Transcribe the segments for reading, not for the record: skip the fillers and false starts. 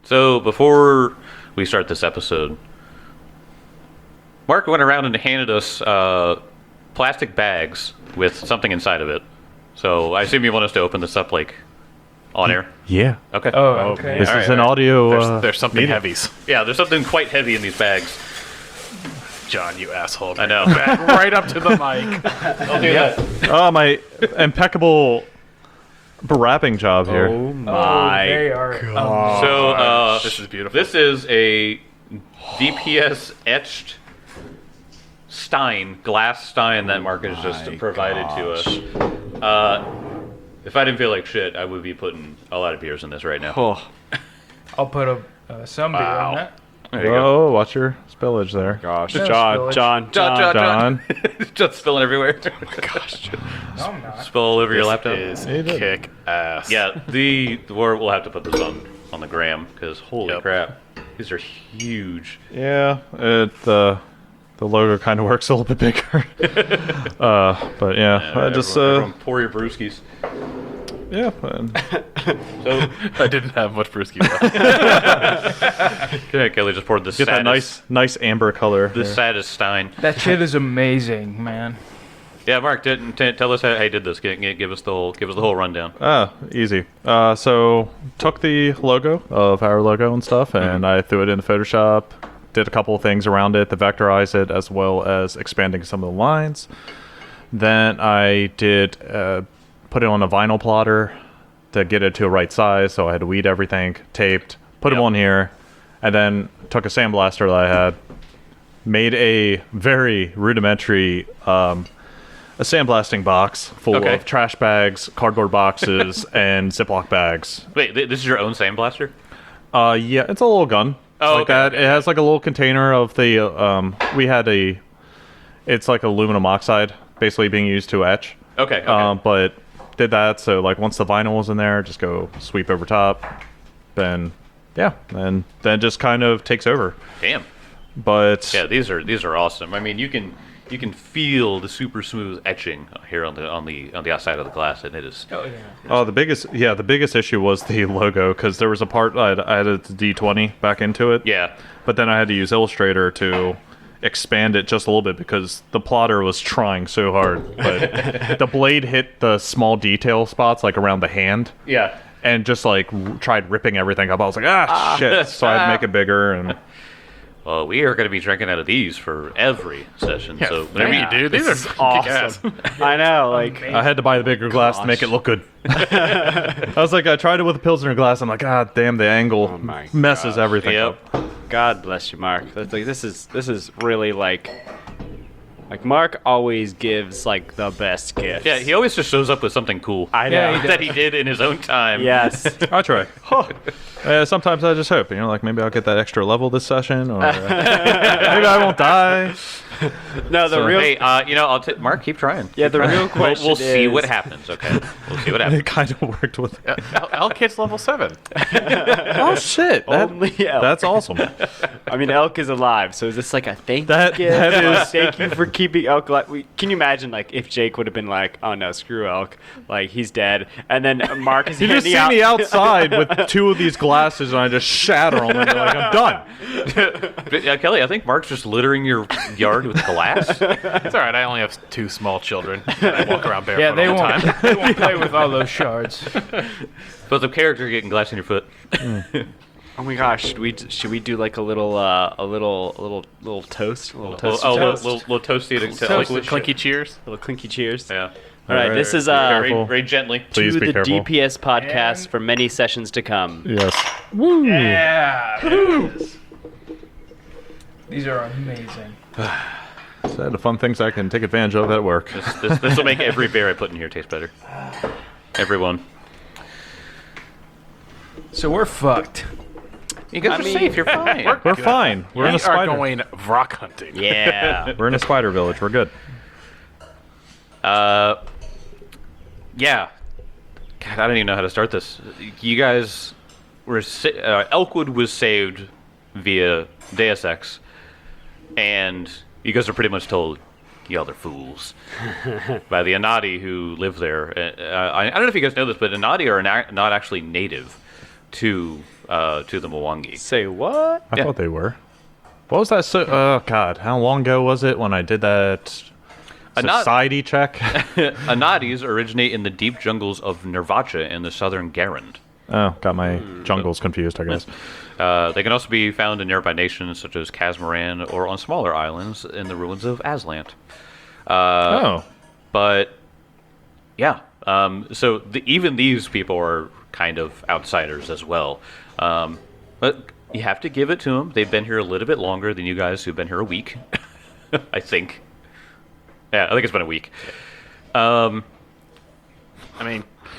So before we start this episode, Mark went around and handed us plastic bags with something inside of it. So I assume you want us to open this up like on air? Yeah. Okay. Oh, okay. This is an audio. There's something medium. heavies. Yeah, there's something quite heavy in these bags. John, you asshole. I know. Back right up to the mic. I'll do that. Oh, my impeccable wrapping job here. They are. So This is beautiful. this is a DPS etched stein, glass stein that Mark has just provided to us. If I didn't feel like shit, I would be putting a lot of beers in this right now. Oh, I'll put some beer on that. There you go. Whoa, watch your spillage there. gosh. No John, spillage. John, John. Just spilling everywhere. Gosh, No, I'm not. Spill all over your laptop. is He did. kick ass. Yeah, we'll have to put this on the gram because holy Yep. crap, these are huge. Yeah, the logo kind of works a little bit bigger. But yeah, I just everyone pour your brewskis. yeah. and- So I didn't have much brewski left. yeah, Kelly just poured the Get that nice amber color. the there. saddest stein. That shit is amazing, man. Yeah, Mark, tell us how you did this. Give us the whole rundown. Easy. So took the logo of our logo and stuff, and I threw it into Photoshop. Did a couple of things around it to vectorize it, as well as expanding some of the lines. Then I did put it on a vinyl plotter to get it to a right size. So I had to weed everything, taped, put them Yep. on here, and then took a sandblaster that I had, made a very rudimentary a sandblasting box full Okay. of trash bags, cardboard boxes, and Ziploc bags. Wait, this is your own sandblaster? Yeah, it's a little gun. Oh, like okay, that. okay. It has like a little container of the. We had it's like aluminum oxide, basically being used to etch. Okay. But did that, so like once the vinyl was in there, just go sweep over top, then yeah, and then just kind of takes over. Damn. But Yeah, these are awesome. I mean, you can feel the super smooth etching here on the outside of the glass, and it is. Oh yeah. the biggest issue was the logo, because there was a part I added the D20 back into it. Yeah. But then I had to use Illustrator to expand it just a little bit because the plotter was trying so hard. But the blade hit the small detail spots, like around the hand, Yeah. and just like tried ripping everything up. I was like, shit. So I had to make it bigger. And Well, we are going to be drinking out of these for every session. Yeah, so thank you, dude. These This are is awesome. I know, like, I had to buy the bigger glass to make it look good. I was like, I tried it with a Pilsner glass. I'm like, God damn, the angle my messes gosh. everything Yep. up. God bless you, Mark. That's like this is really like Mark always gives like the best gifts. Yeah, he always just shows up with something cool I know. Yeah, he that he did in his own time. Yes. I try. Sometimes I just hope, like maybe I'll get that extra level this session, or maybe I won't die. No, the real Hey, Mark, keep trying. yeah, the real question We'll see is- what happens. Okay, we'll see what happens. It kind of worked with. Elkid's level 7. Oh shit! Only Elk. That's awesome. I mean, Elk is alive, so is this like a thank That- you? that is- Thank you for keeping Elk alive. Can you imagine, like, if Jake would have been like, "Oh no, screw Elk, like he's dead," and then Mark is You just handing see out. me outside with two of these glasses, and I just shatter them, and like I'm done. But, Kelly, I think Mark's just littering your yard with glass. It's all right. I only have 2 small children. And I walk around barefoot Yeah, they all the won't. time. They won't play with all those shards. But the character getting glass in your foot. Oh my gosh, should we do like a little toast, a little toast, Little toasty to Toast. liquid. Clinky cheers. little clinky cheers. Yeah. All right, Alright, this is Very, careful. very gently. Please to be the careful. DPS podcast And- for many sessions to come. Yes. Woo. Yeah. There it is. These are amazing. So the fun things I can take advantage of at work. This will make every beer I put in here taste better. Everyone. So we're fucked. You guys are safe. You're fine. We're fine. We're in We a spider. are going rock hunting. Yeah. We're in a spider village. We're good. Yeah. God, I don't even know how to start this. You guys were Elkwood was saved via Deus Ex, and you guys are pretty much told, y'all are fools, by the Anadi who live there. I don't know if you guys know this, but Anadi are not actually native to the Mwangi. Say what? I Yeah. thought they were. What was that? Oh God, how long ago was it when I did that society check? Anadis originate in the deep jungles of Nervacha in the southern Garand. Oh, got my jungles confused, I guess. They can also be found in nearby nations such as Casmaran or on smaller islands in the ruins of Aslant. Oh, But yeah, so even these people are kind of outsiders as well. But you have to give it to them. They've been here a little bit longer than you guys who've been here a week, I think. Yeah, I think it's been a week. I mean,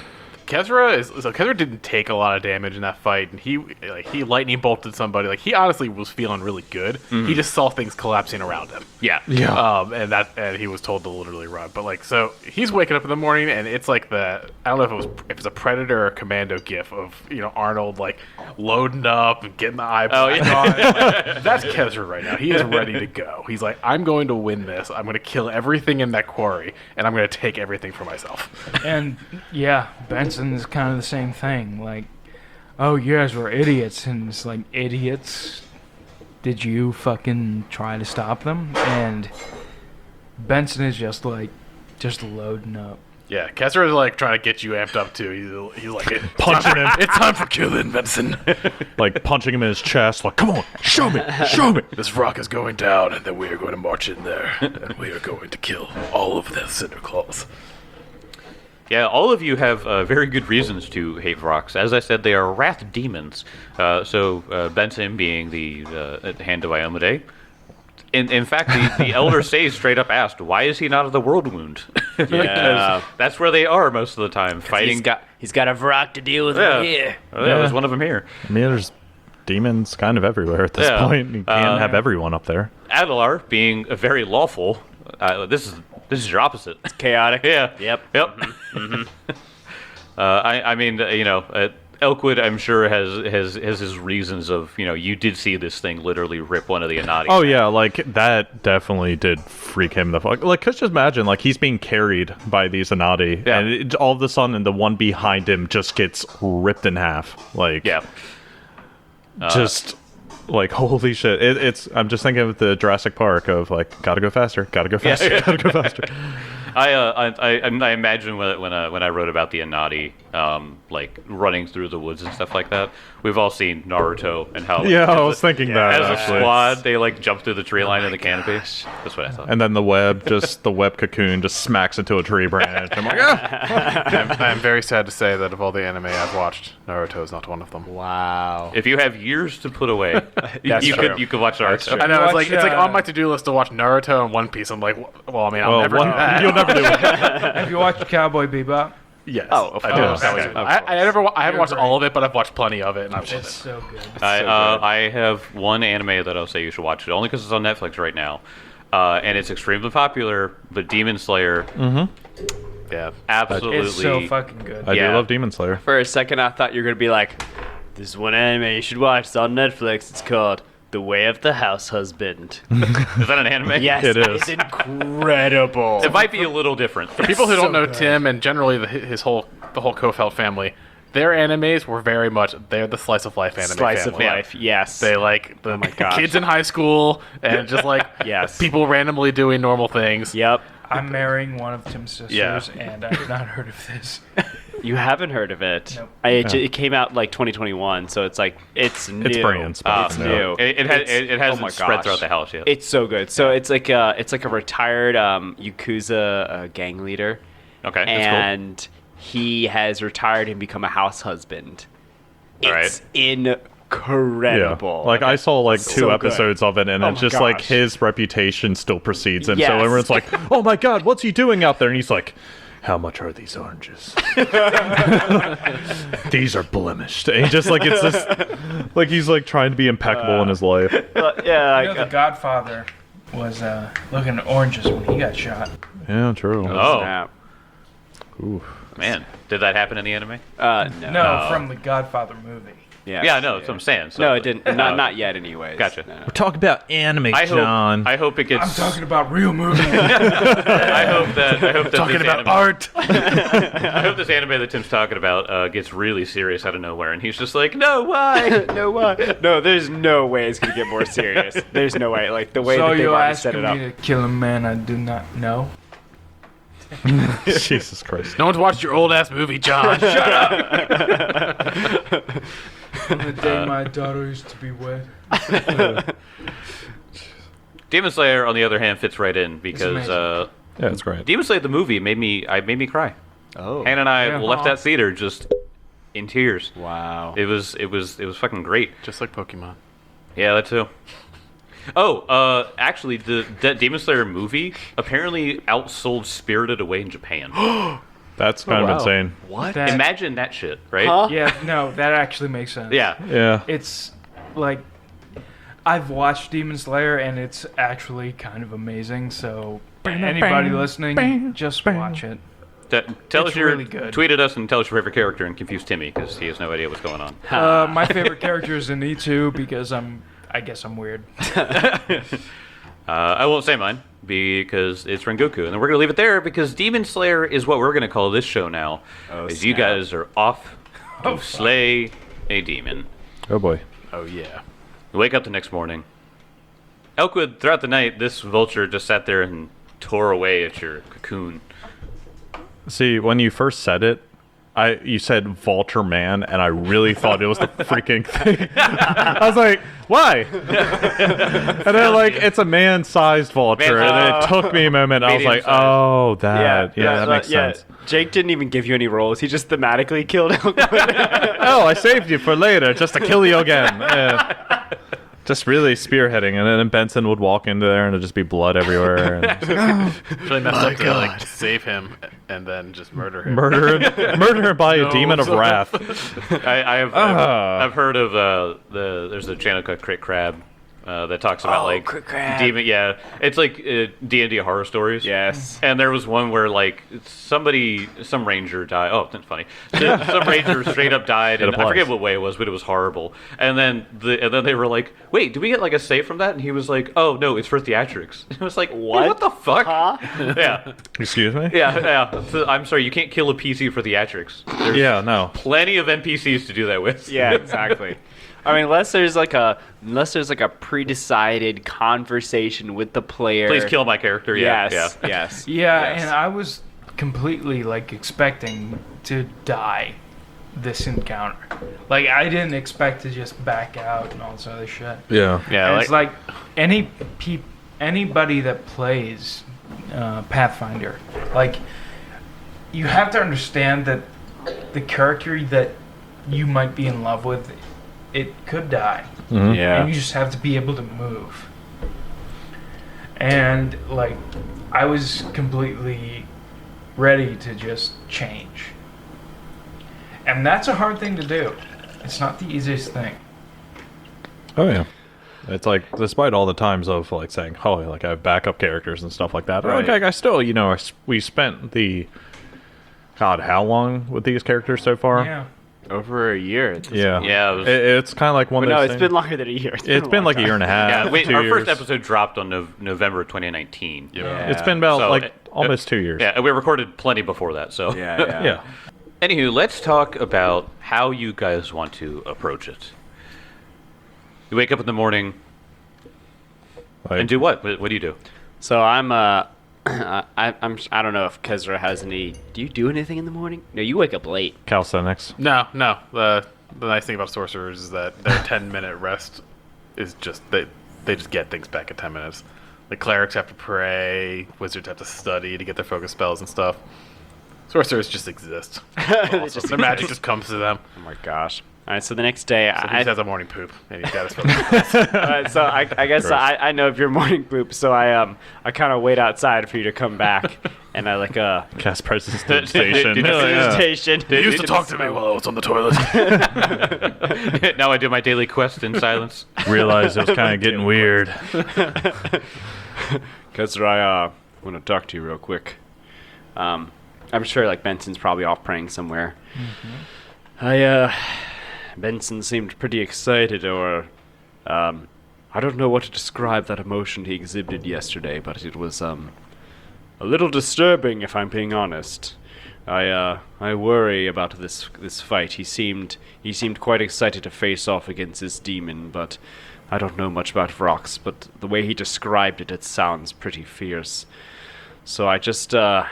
Kezra didn't take a lot of damage in that fight, and he lightning bolted somebody. Like, he honestly was feeling really good. He just saw things collapsing around him. Yeah. And he was told to literally run. But like, so he's waking up in the morning, and it's like I don't know if it's a Predator or a Commando gif of Arnold like loading up and getting the eye black on. That's Kezra right now. He is ready to go. He's like, I'm going to win this. I'm going to kill everything in that quarry, and I'm going to take everything for myself. And yeah, Benson's kind of the same thing. Like, oh, you guys were idiots, and it's like, idiots. Did you fucking try to stop them? And Benson is just loading up. Yeah, Kezra is like trying to get you amped up too. He's like punching him, it's time for killing Benson. like punching him in his chest. Like, come on, show me, show me. This rock is going down, and then we are going to march in there, and we are going to kill all of the Cinder Claws. Yeah, all of you have very good reasons to hate Vrox. As I said, they are wrath demons. So Benson being the hand of Iomedae. In fact, the Elder Say straight up asked, why is he not of the World Wound? Because that's where they are most of the time, fighting. He's got a Vrock to deal with over here. Oh, yeah, there's one of them here. I mean, there's demons kind of everywhere at this Yeah. point. You can't have everyone up there. Adelar being a very lawful. This is your opposite. Chaotic. Yeah. Yep. Yep. I mean, Elkwood, I'm sure has his reasons of, you did see this thing literally rip one of the Anati. Oh yeah, like that definitely did freak him the fuck. Like, just imagine, like he's being carried by these Anati, Yeah. and all of a sudden, the one behind him just gets ripped in half. Like, Yeah. just like holy shit. I'm just thinking of the Jurassic Park of like, gotta go faster, gotta go faster, gotta go faster. I imagine when I wrote about the Anati, like running through the woods and stuff like that. We've all seen Naruto and how Yeah, I as was thinking that, as a actually. squad they like jump through the tree line in the canopy. That's what I thought. And then the web cocoon just smacks into a tree branch. I'm like, ah! I'm very sad to say that of all the anime I've watched, Naruto is not one of them. Wow. If you have years to put away, That's you true. could watch Naruto. I know it's Watch, like on my to-do list to watch Naruto and One Piece. I'm like, well, I mean, I'll Well, never do that. you'll never do it. Have you watched Cowboy Bebop? Yes. Oh, of I do. course. Okay. Of course. I haven't watched You're all of it, but I've watched plenty of it, and I've It's loved it. so good. I have one anime that I'll say you should watch, only because it's on Netflix right now, and it's extremely popular. But Demon Slayer, Yeah. absolutely. It's so fucking good. I Yeah. do love Demon Slayer. For a second, I thought you were gonna be like, "This one anime you should watch. It's on Netflix. It's called The Way of the House Husband." Is that an anime? Yes, It is. It's incredible. It might be a little different. People who don't know good. Tim and generally the whole Kofeld family, their animes were very much they're the slice of life anime Slice of family. life. Yes. They like the gosh. kids in high school and just like Yes. people randomly doing normal things. Yep. I'm marrying one of Tim's sisters, Yeah. and I've not heard of this. You haven't heard of it. Nope. It came out like 2021, so it's like it's new. It's brands, but It's it's new. It oh hasn't my spread gosh. throughout the house yet. It's so good. So it's like a retired Yakuza gang leader, Okay, that's and he has retired and become a house husband. All right. It's incredible. Like I saw like So two good. episodes of it, and Oh it's my just like gosh. his reputation still precedes him. So Yes. everyone's like, "Oh my god, what's he doing out there?" And he's like, "How much are these oranges?" These are blemished. And he just like it's just like he's like trying to be impeccable in his life. yeah, You know, the Godfather was looking at oranges when he got shot. Yeah, true. Oh. snap. Ooh. Man, did that happen in the anime? No. No, from the Godfather movie. Yeah. Yeah, no, that's what I'm saying. So, No, it didn't. Not yet, anyways. Gotcha. No. We're talking about anime, I John. hope it gets. I'm talking about real movies. I hope that talking this about anime, art. I hope this anime that Tim's talking about gets really serious out of nowhere, and he's just like, no, why? No, what? No, there's no way it's gonna get more serious. There's no way. Like the way So that they've you're already set asking it me up. to kill a man I do not know? Jesus Christ. No one's watched your old ass movie, John. Shut up. The day my daughter used to be wed. Demon Slayer, on the other hand, fits right in because amazing. Yeah, it's great. Demon Slayer the movie made me cry. Oh. Hannah and I Yeah. left that theater just in tears. Wow. It was fucking great. Just like Pokemon. Yeah, that too. Oh, actually, the Demon Slayer movie apparently outsold Spirited Away in Japan. That's kind of wow. insane. What? That- Imagine that shit, right? Huh? Yeah, no, that actually makes sense. Yeah. Yeah. It's like I've watched Demon Slayer and it's actually kind of amazing. So anybody listening, just watch it. Tell It's us your really good. tweet at us and tell us your favorite character and confuse Timmy because he has no idea what's going on. My favorite character is Zenitsu because I guess I'm weird. I won't say mine because it's Rengoku, and then we're gonna leave it there because Demon Slayer is what we're gonna call this show now. Oh, as you snap. guys are off to slay a demon. Oh boy. Oh yeah. You wake up the next morning. Elkwood, throughout the night, this vulture just sat there and tore away at your cocoon. See, when you first said it, you said Vulture Man, and I really thought it was the freaking thing. I was like, why? And then, like, it's a man-sized vulture, and then it took me a moment. I was like, Medium-sized. oh, that. Yeah, that makes sense. Jake didn't even give you any roles. He just thematically killed Elkwood. Oh, I saved you for later, just to kill you again. Yeah. Just really spearheading, and then Benson would walk into there, and it'd just be blood everywhere. And Really messed up to like save him and then just murder him. murder him by a demon of sorry. wrath. I've heard of there's a channel called Crit Crab that talks about like Crit Crab. demon. Yeah, it's like D&D horror stories. Yes. And there was one where like some ranger died. Oh, that's funny. Some ranger straight up died, and I applies. forget what way it was, but it was horrible. And then they were like, "Wait, do we get like a save from that?" And he was like, "Oh no, it's for theatrics." It was like, What the fuck?" Huh? Yeah, Excuse me? yeah. So, I'm sorry, you can't kill a PC for theatrics. There's Yeah, no. plenty of NPCs to do that with. Yeah, exactly. I mean, unless there's like a pre-decided conversation with the player. Please kill my character. Yeah, Yes. yeah. Yes. Yeah, yes. and I was completely like expecting to die this encounter. Like I didn't expect to just back out and all this other shit. Yeah. Yeah, And it's like anybody that plays Pathfinder, like you have to understand that the character that you might be in love with, it could die. And yeah. you just have to be able to move. And like I was completely ready to just change. And that's a hard thing to do. It's not the easiest thing. Oh yeah. It's like, despite all the times of like saying, "Oh, like I have backup characters and stuff like that," Right. like I still, we spent God, how long with these characters so far? Yeah. Over a year. At this Yeah. point. Yeah, it was- It's kind of like one But of no, those it's things. been longer than a year. It's been like a year and a half. Yeah, wait, 2 our years. first episode dropped on November 2019. Yeah. It's been about So, like almost 2 years. Yeah, and we recorded plenty before that. So Yeah, yeah. Yeah. Anywho, let's talk about how you guys want to approach it. You wake up in the morning Like, and do what? What do you do? So I'm I don't know if Kezra has any. Do you do anything in the morning? No, you wake up late. calisthenics. No. The nice thing about sorcerers is that their 10-minute rest is just they just get things back in 10 minutes. Like clerics have to pray, wizards have to study to get their focus spells and stuff. Sorcerers just exist. Also, their magic just comes to them. Oh my gosh! All right, so the next day, So he I just has a morning poop, and he's got his focus. all right, so I guess I know of your morning poop, so I kind of wait outside for you to come back, and I like Cast presence Did- station. did you Yeah, see yeah. station. He used to talk to me while I was on the toilet. Now I do my daily quest in silence. Realized it was kind of getting weird. Kezra, I want to talk to you real quick. I'm sure like Benson's probably off praying somewhere. I Benson seemed pretty excited, or I don't know what to describe that emotion he exhibited yesterday, but it was a little disturbing, if I'm being honest. I worry about this fight. He seemed quite excited to face off against this demon, but I don't know much about Vrox, but the way he described it, it sounds pretty fierce. So I just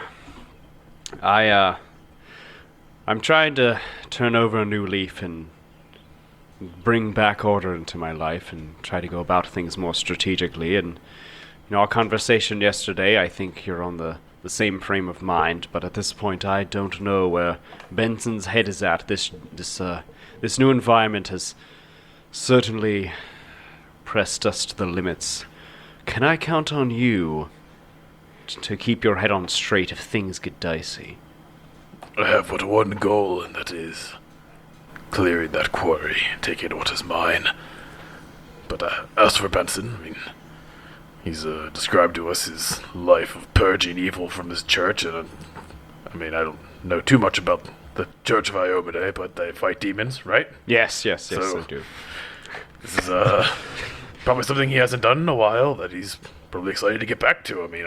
I'm trying to turn over a new leaf and bring back order into my life and try to go about things more strategically. And our conversation yesterday, I think you're on the same frame of mind, but at this point I don't know where Benson's head is at. This new environment has certainly pressed us to the limits. Can I count on you to keep your head on straight if things get dicey? I have but one goal, and that is clearing that quarry, taking what is mine. But as for Benson, I mean, he's described to us his life of purging evil from his church, and I mean, I don't know too much about the Church of Iomade, but they fight demons, right? Yes, So- I do. This is probably something he hasn't done in a while that he's probably excited to get back to. I mean,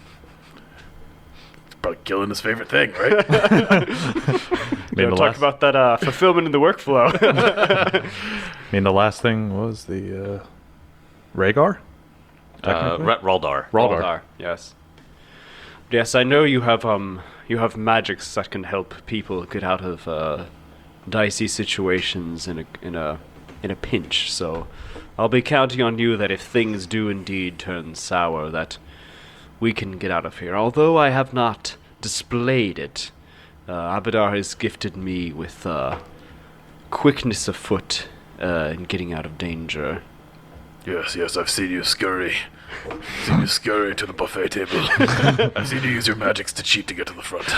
it's probably killing his favorite thing, right? mean, the Talk last, about that fulfillment in the workflow. the last thing was the Rhaegar? Technically? Raldar. Raldar. Yes. Yes, I know you have magics that can help people get out of dicey situations in a pinch. So I'll be counting on you that if things do indeed turn sour, that we can get out of here. Although I have not displayed it, Abadar has gifted me with quickness of foot in getting out of danger. Yes, I've seen you scurry. Seen you scurry to the buffet table. I've seen you use your magics to cheat to get to the front.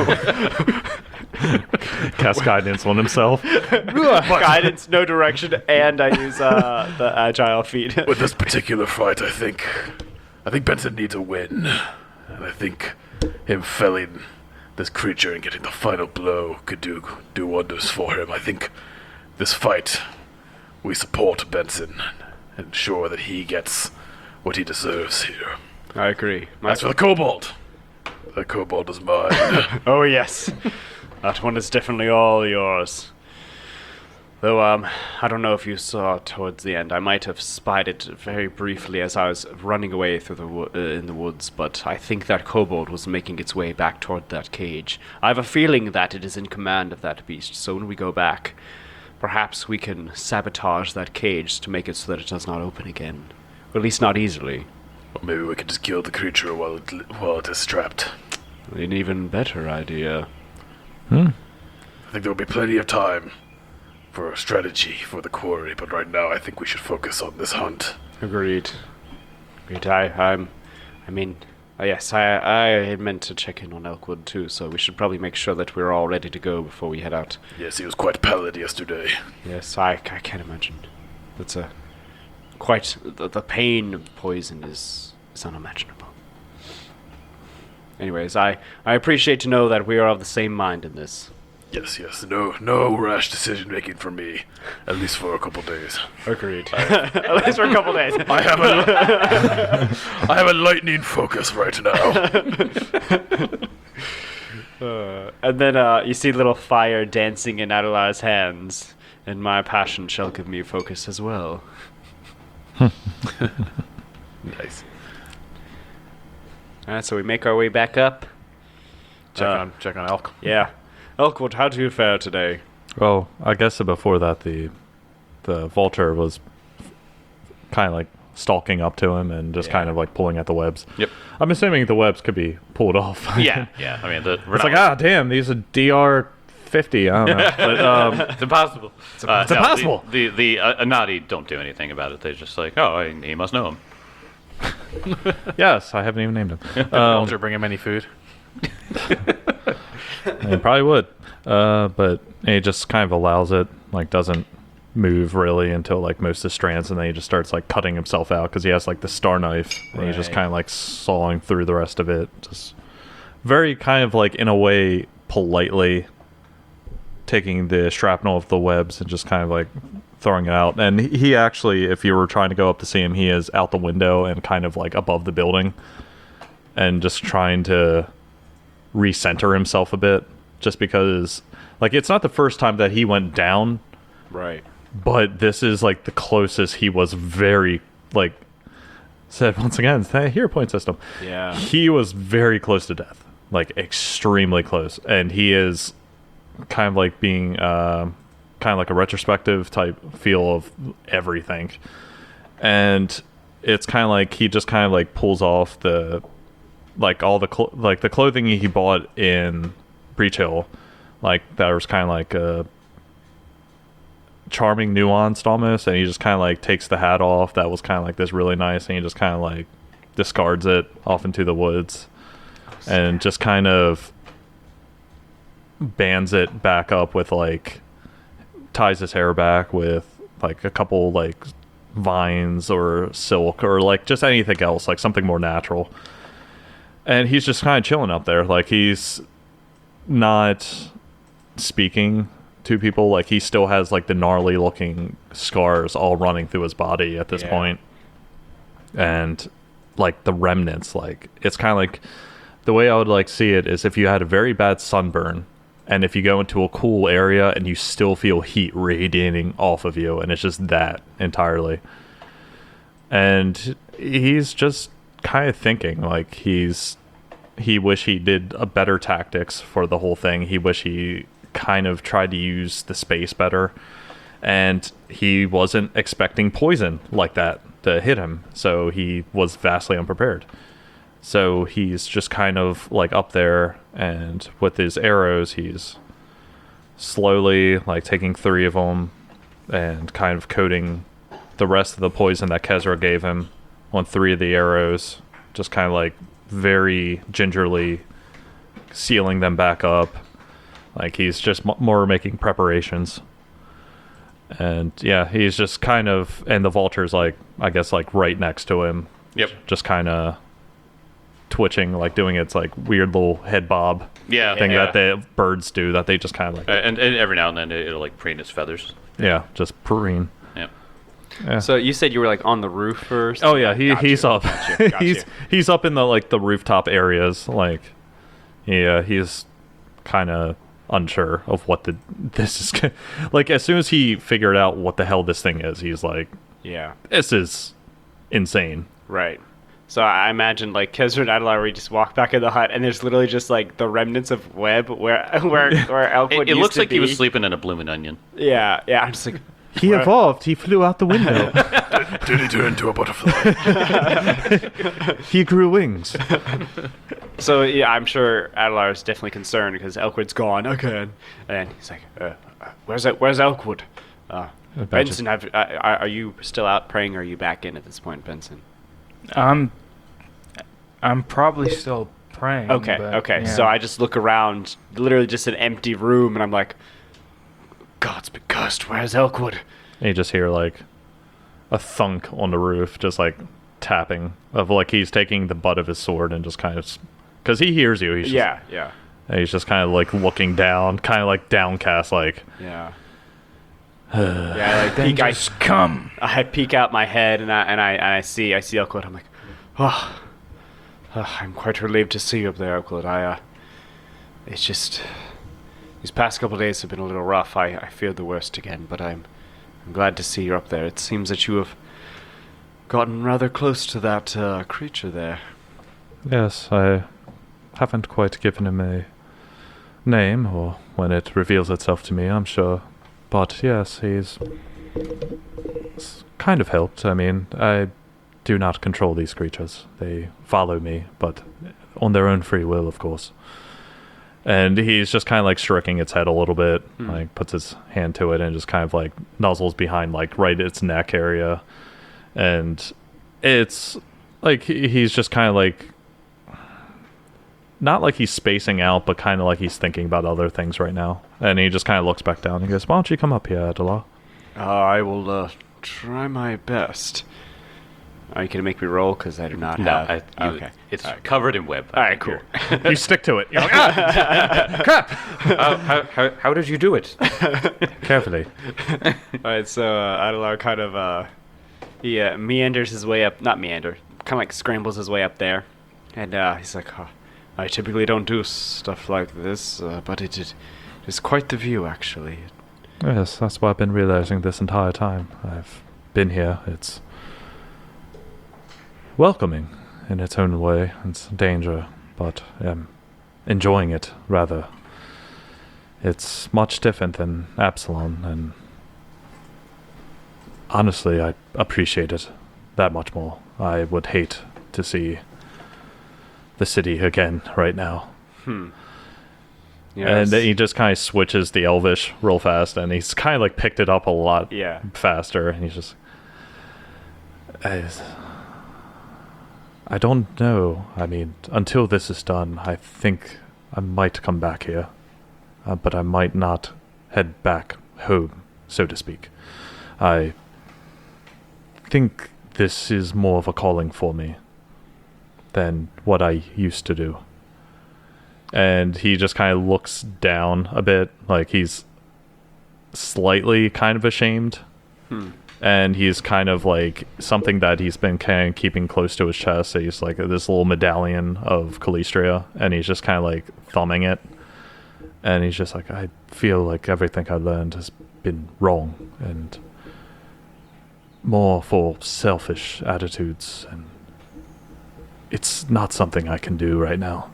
Cast guidance on himself. Guidance, no direction, and I use the agile feat. With this particular fight, I think Benson needs a win. And I think him felling this creature and getting the final blow could do wonders for him. I think this fight, we support Benson and ensure that he gets what he deserves here. I agree. As for the kobold, the kobold is mine. Oh yes, that one is definitely all yours. Though I don't know if you saw towards the end. I might have spied it very briefly as I was running away through in the woods. But I think that kobold was making its way back toward that cage. I have a feeling that it is in command of that beast. So when we go back, perhaps we can sabotage that cage to make it so that it does not open again. Or at least not easily. Or maybe we could just kill the creature while it is trapped. An even better idea. I think there will be plenty of time for a strategy for the quarry, but right now I think we should focus on this hunt. Agreed. I had meant to check in on Elkwood too, so we should probably make sure that we're all ready to go before we head out. Yes, he was quite pallid yesterday. Yes, I can't imagine. That's the pain of poison is unimaginable. Anyways, I appreciate to know that we are of the same mind in this. Yes, no rash decision making from me, at least for a couple days. Agreed. At least for a couple days. I have a lightning focus right now. And then you see little fire dancing in Adela's hands, and my passion shall give me focus as well. Nice. Alright, so we make our way back up. Check on Elk. Yeah. Elkwood, how do you fare today? Oh, I guess before that, the vulture was kind of like stalking up to him and just kind of like pulling at the webs. Yep. I'm assuming the webs could be pulled off. Yeah. I mean, It's like, damn, these are DR50. I don't know. But, it's impossible. It's impossible. The Anadi don't do anything about it. They're just like, oh, he must know him. yes, I haven't even named him. Vulture bring him any food? It probably would. But he just kind of allows it, like doesn't move really until like most of the strands, and then he just starts like cutting himself out because he has like the star knife, and he's just Right. kind of like sawing through the rest of it. Just very kind of like in a way politely taking the shrapnel of the webs and just kind of like throwing it out. And he actually, if you were trying to go up to see him, he is out the window and kind of like above the building and just trying to recenter himself a bit, just because like it's not the first time that he went down, Right. but this is like the closest he was very like said once again, here point system. Yeah. He was very close to death, like extremely close, and he is kind of like being kind of like a retrospective type feel of everything, and it's kind of like he just kind of like pulls off the like all the like the clothing he bought in Breach Hill, like that was kind of like a charming, nuanced almost, and he just kind of like takes the hat off that was kind of like this really nice, and he just kind of like discards it off into the woods and just kind of bands it back up with like ties his hair back with like a couple like vines or silk or like just anything else, like something more natural. And he's just kind of chilling up there, like he's not speaking to people, like he still has like the gnarly looking scars all running through his body at this point. And like the remnants, like it's kind of like the way I would like see it is if you had a very bad sunburn and if you go into a cool area and you still feel heat radiating off of you, and it's just that entirely. And he's just kind of thinking like he wish he did a better tactics for the whole thing. He wish he kind of tried to use the space better, and he wasn't expecting poison like that to hit him, so he was vastly unprepared. So he's just kind of like up there, and with his arrows he's slowly like taking 3 of them and kind of coating the rest of the poison that Kezra gave him on 3 of the arrows, just kind of like very gingerly sealing them back up. Like he's just more making preparations. And yeah, he's just kind of, and the vulture's like, I guess like right next to him. Yep. Just kind of twitching, like doing its like weird little head bob Yeah. thing yeah. that the birds do, that they just kind of like, And every now and then it'll like preen its feathers. yeah, just preen. Yeah. Yeah. So you said you were like on the roof first? Oh yeah, Got he's you, up. got you, got you. he's up in the like the rooftop areas. Like, yeah, he's kind of unsure of what this is. Like as soon as he figured out what the hell this thing is, he's like, Yeah. this is insane. Right. So I imagine like Kezra and Adelar just walk back in the hut, and there's literally just like the remnants of web where Elkwood It used looks to like he was be. sleeping in a bloomin' onion. Yeah, yeah. I'm just like, He evolved. He flew out the window. Did he turn into a butterfly? He grew wings. so yeah, I'm sure Adelar is definitely concerned because Elkwood's gone again, and he's like, where's Elkwood? Benson, are you still out praying, or are you back in at this point, Benson? I'm probably still praying. Okay, but, okay. yeah. So I just look around, literally just an empty room, and I'm like, God's been cursed. Where's Elkwood? And you just hear like a thunk on the roof, just like tapping of like he's taking the butt of his sword and just kind of, because he hears you. He's just, Yeah. and he's just kind of like looking down, kind of like downcast, like. Yeah. Yeah, like Then peek, I just come. peek out my head and I see Elkwood. I'm like, I'm quite relieved to see you up there, Elkwood. It's just these past couple of days have been a little rough. I feared the worst again, but I'm glad to see you up there. It seems that you have gotten rather close to that creature there. Yes, I haven't quite given him a name, or when it reveals itself to me, I'm sure. But yes, he's kind of helped. I mean, I do not control these creatures. They follow me, but on their own free will, of course. And he's just kind of like stroking its head a little bit, like puts his hand to it and just kind of like nuzzles behind like right its neck area. And it's like he's just kind of like, not like he's spacing out, but kind of like he's thinking about other things right now. And he just kind of looks back down and goes, why don't you come up here, Adelar? I will try my best. Are you gonna make me roll? Because I do not No, have. Okay. it's All right, covered in web. All right, cool. You stick to it. You're like, ah, crap. How did you do it? Carefully. All right, so Adelar kind of he meanders his way up, not meander, kind of like scrambles his way up there, and he's like, oh, I typically don't do stuff like this, but it is quite the view, actually. Yes, that's what I've been realizing this entire time. I've been here. It's welcoming in its own way. It's danger, but enjoying it, rather. It's much different than Absalom, and honestly, I appreciate it that much more. I would hate to see the city again right now. Yes. And then he just kind of switches the Elvish real fast, and he's kind of like picked it up a lot Yeah. faster, and he's just... I don't know. I mean, until this is done, I think I might come back here. But I might not head back home, so to speak. I think this is more of a calling for me than what I used to do. And he just kind of looks down a bit, like he's slightly kind of ashamed. And he's kind of like something that he's been kind of keeping close to his chest. So he's like this little medallion of Calistria, and he's just kind of like thumbing it. And he's just like, I feel like everything I learned has been wrong, and more for selfish attitudes, and it's not something I can do right now.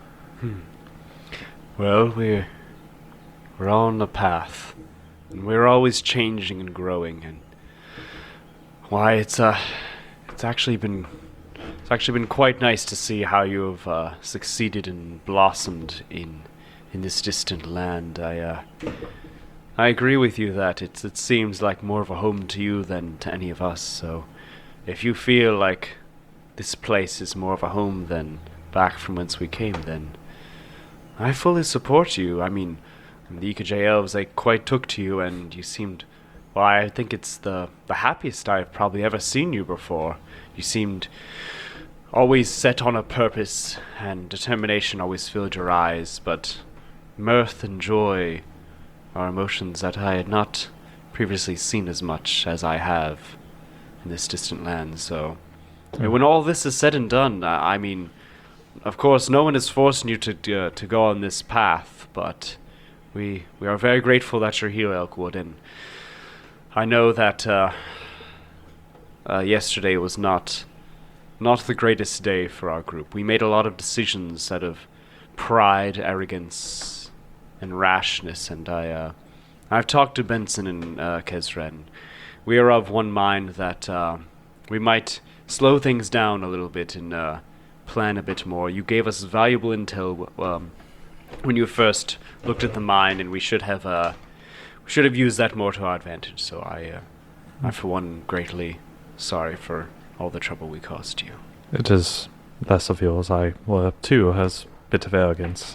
Well, we're on the path, and we're always changing and growing, and why it's actually been quite nice to see how you have succeeded and blossomed in this distant land. I agree with you that it seems like more of a home to you than to any of us. So, if you feel like this place is more of a home than back from whence we came, then I fully support you. I mean, the EKJ elves, they quite took to you, and you seemed... Well, I think it's the happiest I've probably ever seen you before. You seemed always set on a purpose, and determination always filled your eyes, but mirth and joy are emotions that I had not previously seen as much as I have in this distant land. So, when all this is said and done, I mean, of course, no one is forcing you to go on this path, but we are very grateful that you're here, Elkwood, and I know that yesterday was not the greatest day for our group. We made a lot of decisions out of pride, arrogance, and rashness, and I've talked to Benson and Kezren. We are of one mind that we might slow things down a little bit and plan a bit more. You gave us valuable intel when you first looked at the mine, and we should have used that more to our advantage. So I for one, greatly sorry for all the trouble we caused you. It is less of yours. Too has a bit of arrogance.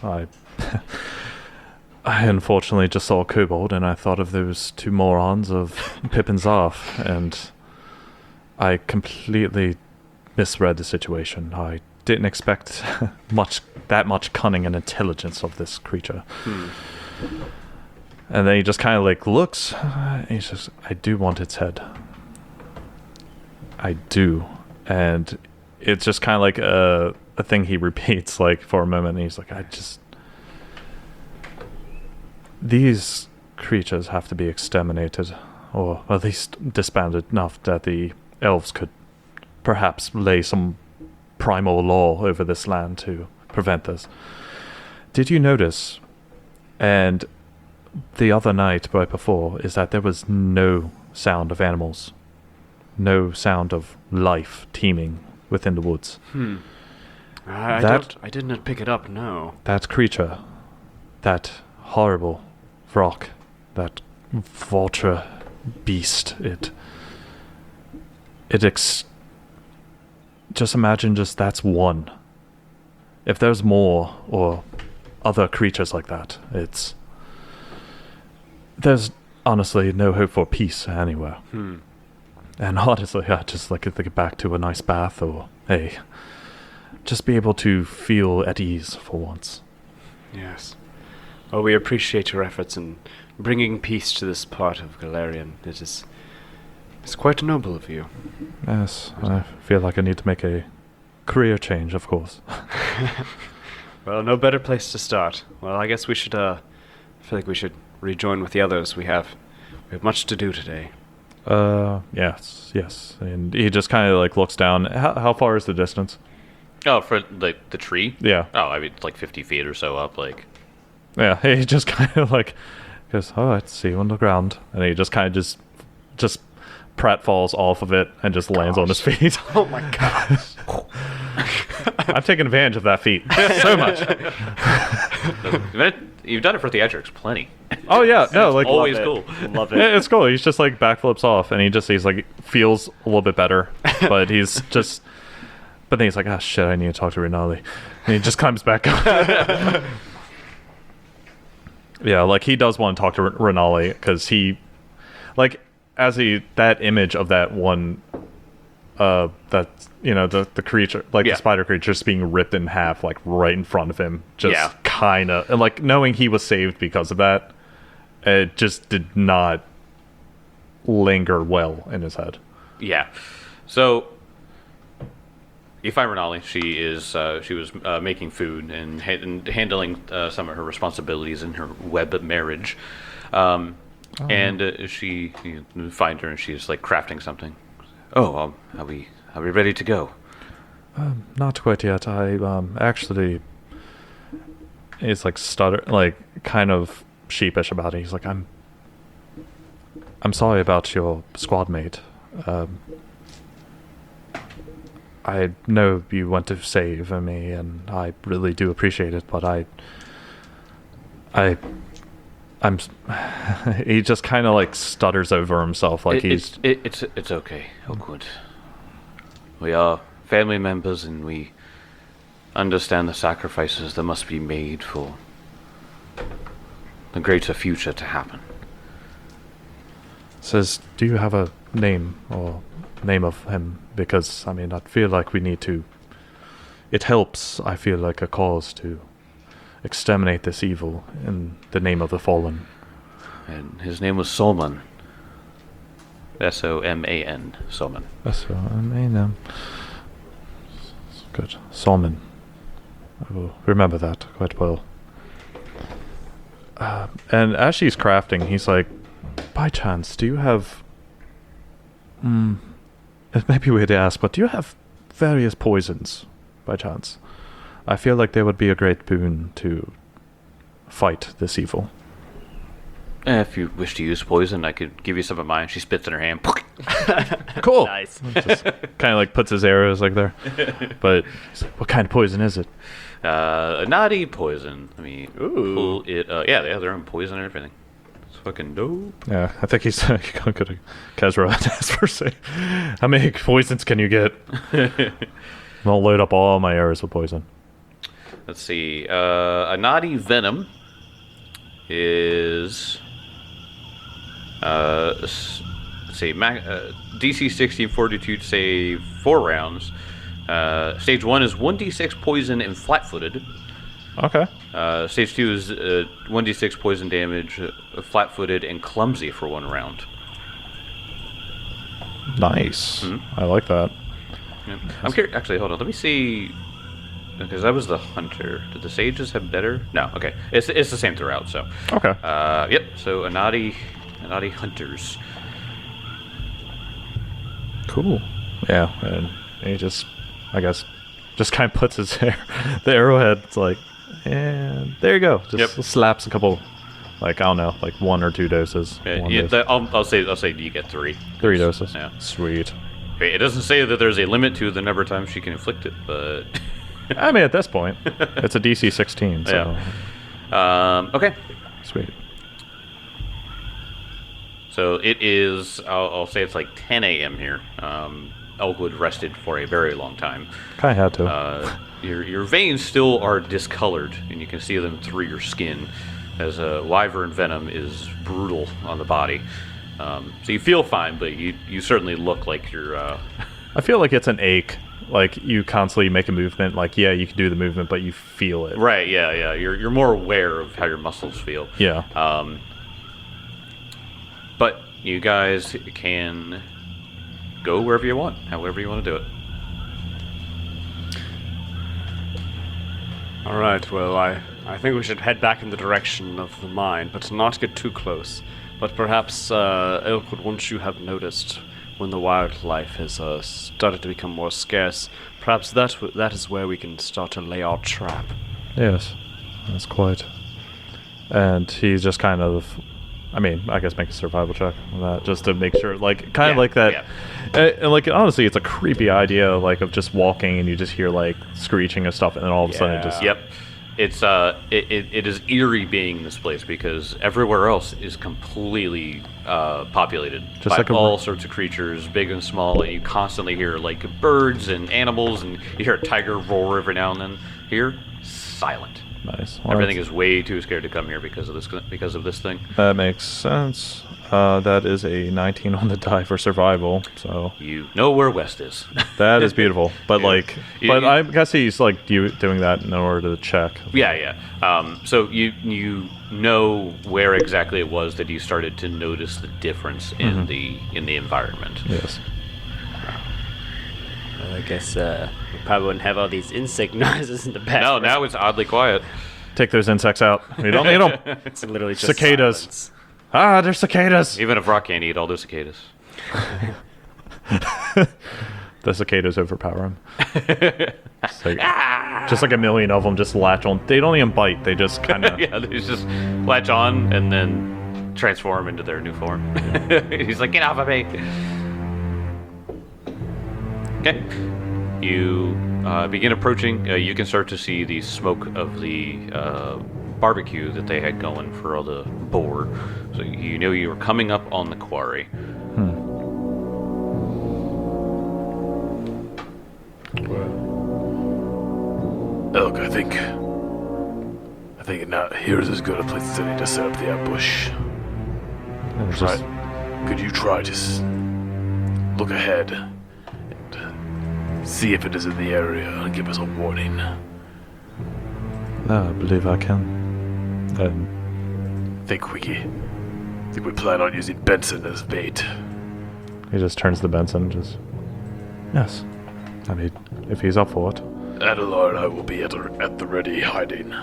I unfortunately just saw Kobold, and I thought of those two morons of Pippin Zarf, and I completely misread the situation. I didn't expect that much cunning and intelligence of this creature. And then he just kind of like looks, and he says, I do want its head. I do. And it's just kind of like a thing he repeats like for a moment, and he's like, these creatures have to be exterminated, or at least disbanded enough that the elves could perhaps lay some primal law over this land to prevent this. Did you notice, and the other night right before, is that there was no sound of animals, no sound of life teeming within the woods? I didn't pick it up, no. That creature, that horrible rock, that vulture beast, just imagine that's one. If there's more or other creatures like that, there's honestly no hope for peace anywhere. And honestly, I just like to get back to a nice bath or just be able to feel at ease for once. Yes. Well, we appreciate your efforts in bringing peace to this part of Galarian. It's quite noble of you. Yes, I feel like I need to make a career change, of course. Well, no better place to start. Well, I guess we should, I feel like we should rejoin with the others. We have much to do today. Yes. And he just kind of like looks down. How far is the distance? Oh, for like the tree? Yeah. Oh, I mean, it's like 50 feet or so up. Like, Yeah, he just kind of like goes, all right, see you on the ground. And he just kind of just Pratt falls off of it and just lands on his feet. Oh my gosh. I've taken advantage of that feat so much. you've done it for theatrics plenty. Oh yeah, no, like Always Love cool. it. Love it. yeah, it's cool. He's just like backflips off, and he's like feels a little bit better, but but then he's like, ah, shit, I need to talk to Rinaldi, and he just climbs back up. Yeah, like he does want to talk to Rinaldi because he, like, that image of that one, that the creature, like Yeah. the spider creature, just being ripped in half, like right in front of him, just Yeah. kind of, and like knowing he was saved because of that. It just did not linger well in his head. Yeah. So you find Renali. She was making food and handling some of her responsibilities in her web marriage. And you find her and she's like crafting something. Oh, are we ready to go? Not quite yet. I actually, it's like stutter, like kind of sheepish about it. He's like, I'm sorry about your squad mate. I know you want to save me, and I really do appreciate it. But I'm. He just kind of like stutters over himself, like It's okay, Oakwood. We are family members, and we understand the sacrifices that must be made for the greater future to happen. Says, do you have a name or name of him? Because, I mean, I feel like we need to... It helps, I feel like, a cause to exterminate this evil in the name of the fallen. And his name was Solman. Soman. Solman. That's what I mean. Good. Solman. I will remember that quite well. And as she's crafting, he's like, by chance, do you have... it may be weird to ask, but do you have various poisons, by chance? I feel like they would be a great boon to fight this evil. If you wish to use poison, I could give you some of mine. She spits in her hand. Cool! Nice. Just kind of like puts his arrows like there. But he's like, what kind of poison is it? A naughty poison. I mean, Ooh. pull it. Yeah, they have their own poison and everything. It's fucking dope. Yeah, I think he's going to go to Kezra and ask for say, how many poisons can you get? I'll load up all my arrows with poison. Let's see. A naughty venom is let's see, DC 16 fortitude, say 4 rounds. Stage 1 is 1d6 poison and flat-footed. Okay. Stage 2 is 1d6 poison damage, flat-footed and clumsy for 1 round. Nice. I like that. Yeah. I'm curious. Actually, hold on. Let me see. Because I was the hunter. Did the sages have better? No. Okay. It's the same throughout. So. Okay. Yep. So Anadi hunters. Cool. Yeah, and he just, I guess, just kind of puts his the arrowhead. It's like, and there you go. Just slaps a couple, like, I don't know, like 1 or 2 doses. I'll say you get 3. 3 doses. Yeah. Sweet. Okay, it doesn't say that there's a limit to the number of times she can inflict it, but I mean, at this point, it's a DC 16. So. yeah. Okay. Sweet. So it is. I'll say it's like 10 a.m. here. Elkwood rested for a very long time. Kind of had to. Your veins still are discolored, and you can see them through your skin, as wyvern venom is brutal on the body. So you feel fine, but you certainly look like you're. I feel like it's an ache. Like you constantly make a movement. Like yeah, you can do the movement, but you feel it. Right. Yeah. You're more aware of how your muscles feel. Yeah. But you guys can go wherever you want, however you want to do it. All right. Well, I think we should head back in the direction of the mine, but not get too close. But perhaps, Elkwood, once you have noticed when the wildlife has started to become more scarce, perhaps that is where we can start to lay our trap. Yes, that's quite. And he's just kind of, I mean, I guess make a survival check on that, just to make sure, like, kind of Yeah, like that. yeah. And like, honestly, it's a creepy idea, like, of just walking and you just hear like screeching of stuff, and then all of a sudden it just. Yep. It's it is eerie being in this place because everywhere else is completely populated Just by like a all sorts of creatures, big and small, and you constantly hear like birds and animals, and you hear a tiger roar every now and then. Here, silent. Nice. Well, Everything is way too scared to come here because of this thing. That makes sense. That is a 19 on the die for survival, so You know where West is. that is beautiful. But Yeah. like, You- but you- I guess he's like doing that in order to check. Yeah. So you know where exactly it was that you started to notice the difference in the environment. Yes. Well, I guess we probably wouldn't have all these insect noises in the back. No, now it's oddly quiet. Take those insects out. We don't need them. It's literally just Cicadas. silence. Ah, they're cicadas. Even if Rock can't eat all those cicadas. The cicadas overpower him. Just like a million of them just latch on. They don't even bite. They just kind of. Yeah, they just latch on and then transform into their new form. He's like, get off of me. Okay. You begin approaching. You can start to see the smoke of the barbecue that they had going for all the boar. So you know you were coming up on the quarry. Elk, I think now here's as good a place as any to set up the ambush. It's just- Right. Could you try to look ahead and see if it is in the area and give us a warning? I believe I can. Think we plan on using Benson as bait. He just turns to Benson. Just. Yes. I mean, if he's up for it. Adelar and I will be at the ready, hiding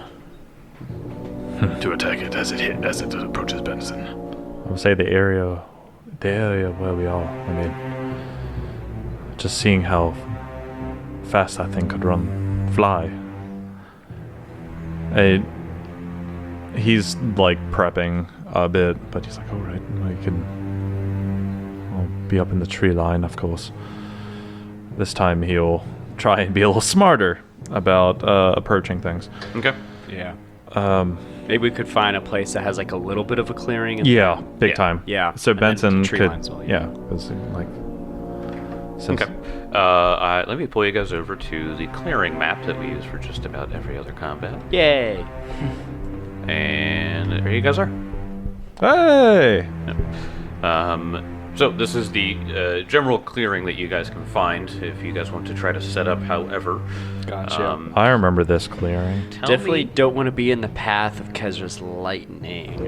to attack it as it approaches Benson. I would say the area where we are. I mean, just seeing how fast that thing could fly. He's like prepping a bit, but he's like, all right, I'll be up in the tree line, of course. This time he'll try and be a little smarter about approaching things. Okay. Yeah. Um, Maybe we could find a place that has like a little bit of a clearing. And yeah, big Yeah. time. Yeah, So and then Benson tree could, lines will, yeah, 'cause, like, since Okay. Let me pull you guys over to the clearing map that we use for just about every other combat. Yay! And there you guys are. hey, So this is the general clearing that you guys can find if you guys want to try to set up. However, Gotcha. I remember this clearing. tell Definitely me- don't want to be in the path of Kezra's lightning.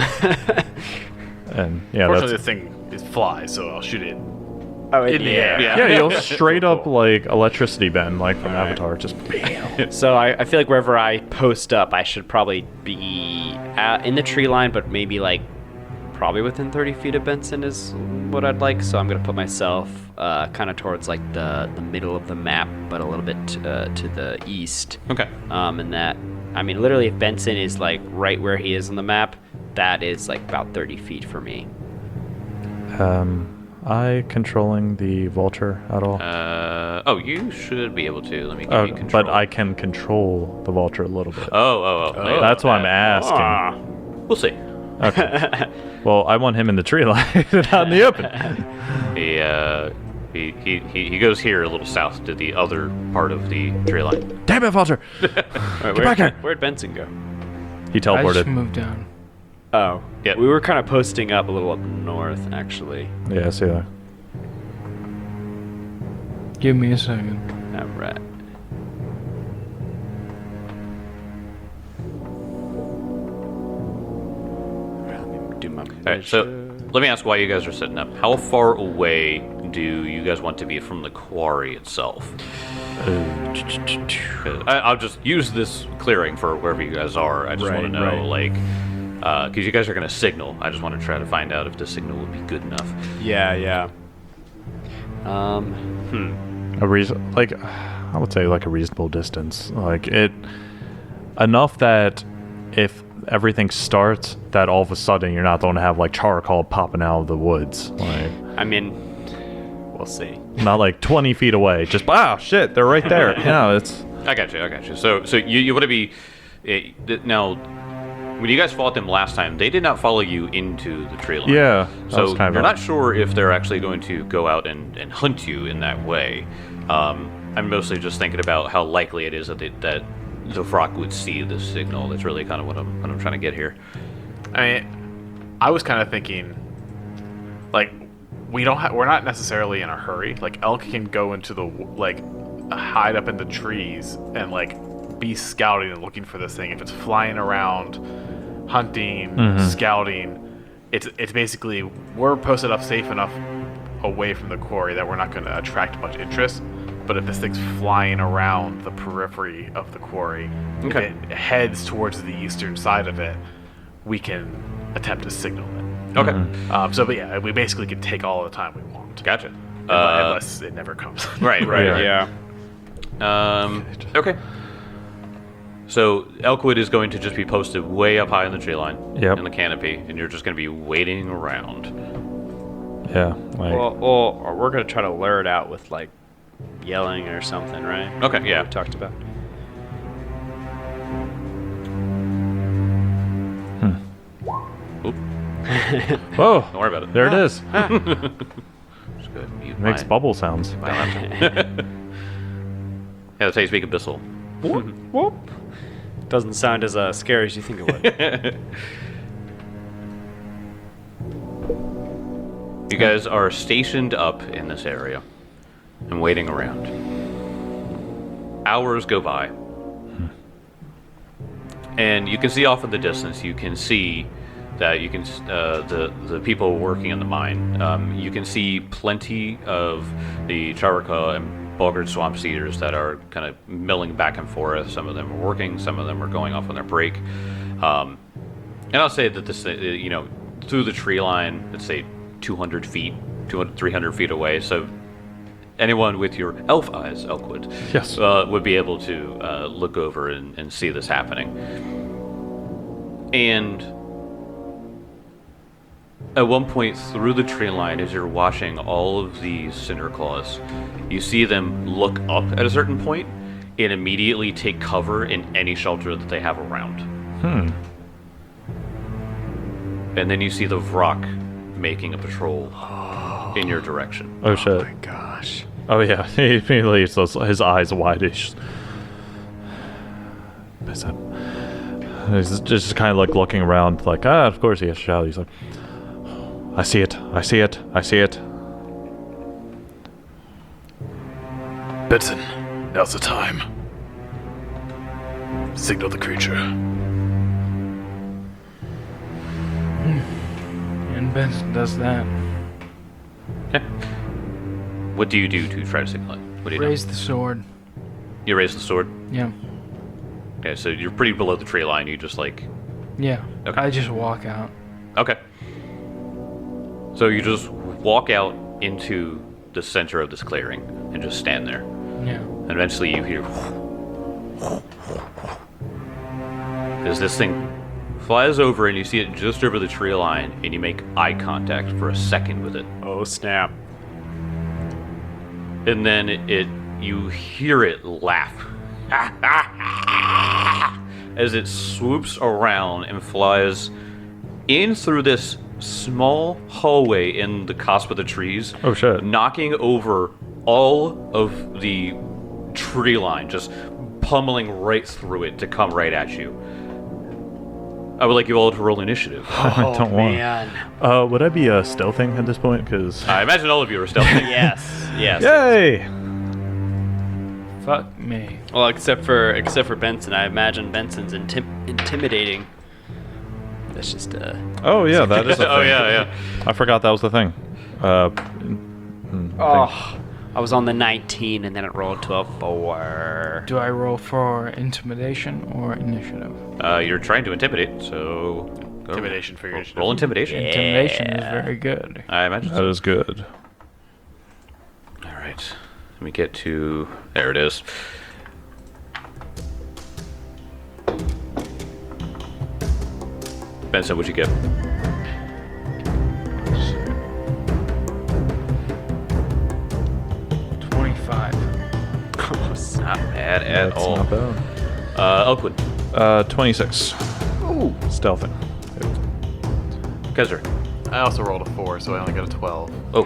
And yeah, Fortunately, that's the thing is flies, so I'll shoot it oh, in the air. Yeah. yeah, you'll straight up like electricity bend like from Avatar, just So I feel like wherever I post up, I should probably be in the tree line, but maybe like probably within 30 feet of Benson is what I'd like. So I'm gonna put myself kind of towards like the middle of the map, but a little bit to the east. Okay. And that, I mean, literally, if Benson is like right where he is on the map, that is like about 30 feet for me. I controlling the vulture at all? Oh, you should be able to. Let me give you control. But I can control the vulture a little bit. Oh. That's why I'm asking. Ah. We'll see. Okay. Well, I want him in the tree line, out in the open. He goes here a little south to the other part of the tree line. Damn it, vulture! Wait, back here. Where'd Benson go? He I just teleported. moved down. Oh. Yeah. We were kind of posting up a little up north, actually. Yeah, I see that. Give me a second. Alright. Do my All right, so let me ask why you guys are setting up. How far away do you guys want to be from the quarry itself? 'Cause I'll just use this clearing for wherever you guys are. I just want to know, like, because you guys are going to signal. I just want to try to find out if the signal would be good enough. Yeah. A reason, like, I would say like a reasonable distance. Like it enough that if everything starts, that all of a sudden you're not going to have like charcoal popping out of the woods. Like, I mean, we'll see. not like 20 feet away. Just shit, they're right there. It's I got you. So you want to be now. When you guys fought them last time, they did not follow you into the tree line. yeah. that So was kind of you're a- not sure if they're actually going to go out and hunt you in that way. I'm mostly just thinking about how likely it is that that the Vrock would see this signal. That's really kind of what I'm trying to get here. I mean, I was kind of thinking, like, we're not necessarily in a hurry. Like, Elk can go into the hide up in the trees and be scouting and looking for this thing. If it's flying around, hunting, scouting, it's basically we're posted up safe enough away from the quarry that we're not going to attract much interest. But if this thing's flying around the periphery of the quarry, Okay. if it heads towards the eastern side of it, we can attempt to signal it. Okay, But yeah, we basically can take all the time we want. gotcha. Unless it never comes. Right. Yeah. Okay. So Elkwood is going to just be posted way up high in the tree line, Yep. in the canopy, and you're just going to be waiting around. Yeah. Like, Or we're gonna try to lure it out with yelling or something, right? Okay, yeah. We talked about. Oop, whoa, don't worry about it. there it is. Just go ahead and mute Makes my- bubble sounds. my laptop. Yeah, that's how you speak Abyssal. Whoop. Doesn't sound as scary as you think it would. You guys are stationed up in this area and waiting around. Hours go by. And you can see off in the distance, you can see that you can the people working in the mine. You can see plenty of the Charaka and Bulgard swamp cedars that are kind of milling back and forth. Some of them are working, some of them are going off on their break. And I'll say that this, through the tree line, let's say 200 feet, 200, 300 feet away. So anyone with your elf eyes, Elkwood, Yes. would be able to look over and see this happening. And at one point through the tree line, as you're watching all of these cinder claws, you see them look up at a certain point and immediately take cover in any shelter that they have around. And then you see the Vrock making a patrol in your direction. Oh shit. My gosh. Oh yeah. He immediately his eyes wide-ish. He's just kind of looking around, of course he has to shout. He's like, I see it. Benson, now's the time. Signal the creature. And Benson does that. Okay. What do you do to try to signal it? What do you Raise the sword. do? You raise the sword? Yeah. Okay, so you're pretty below the tree line. You just Yeah. Okay. I just walk out. Okay. So you just walk out into the center of this clearing and just stand there. Yeah. And eventually you hear as this thing flies over and you see it just over the tree line and you make eye contact for a second with it. Oh snap. And then you hear it laugh as it swoops around and flies in through this small hallway in the cusp of the trees. Oh, shit. Knocking over all of the tree line, just pummeling right through it to come right at you. I would like you all to roll initiative. I don't want. Man. Would I be stealthing at this point? Because I imagine all of you are stealthy. Yes. Yes. yay! Fuck me. Well, except for Benson, I imagine Benson's intimidating. That's just Oh yeah, that is. A Oh thing. yeah. I forgot that was the thing. Oh, I was on the 19 and then it rolled to a 4. Do I roll for intimidation or initiative? You're trying to intimidate, so go Intimidation for your initiative. roll intimidation. Intimidation is very good. I imagine That so. is good. All right. Let me get to. There it is. Benson, what'd you get? Not bad at That's all. not bad. Elkwood, 26. Ooh, stealthing. Kezer. I also rolled a 4, so I only got a 12. Oh.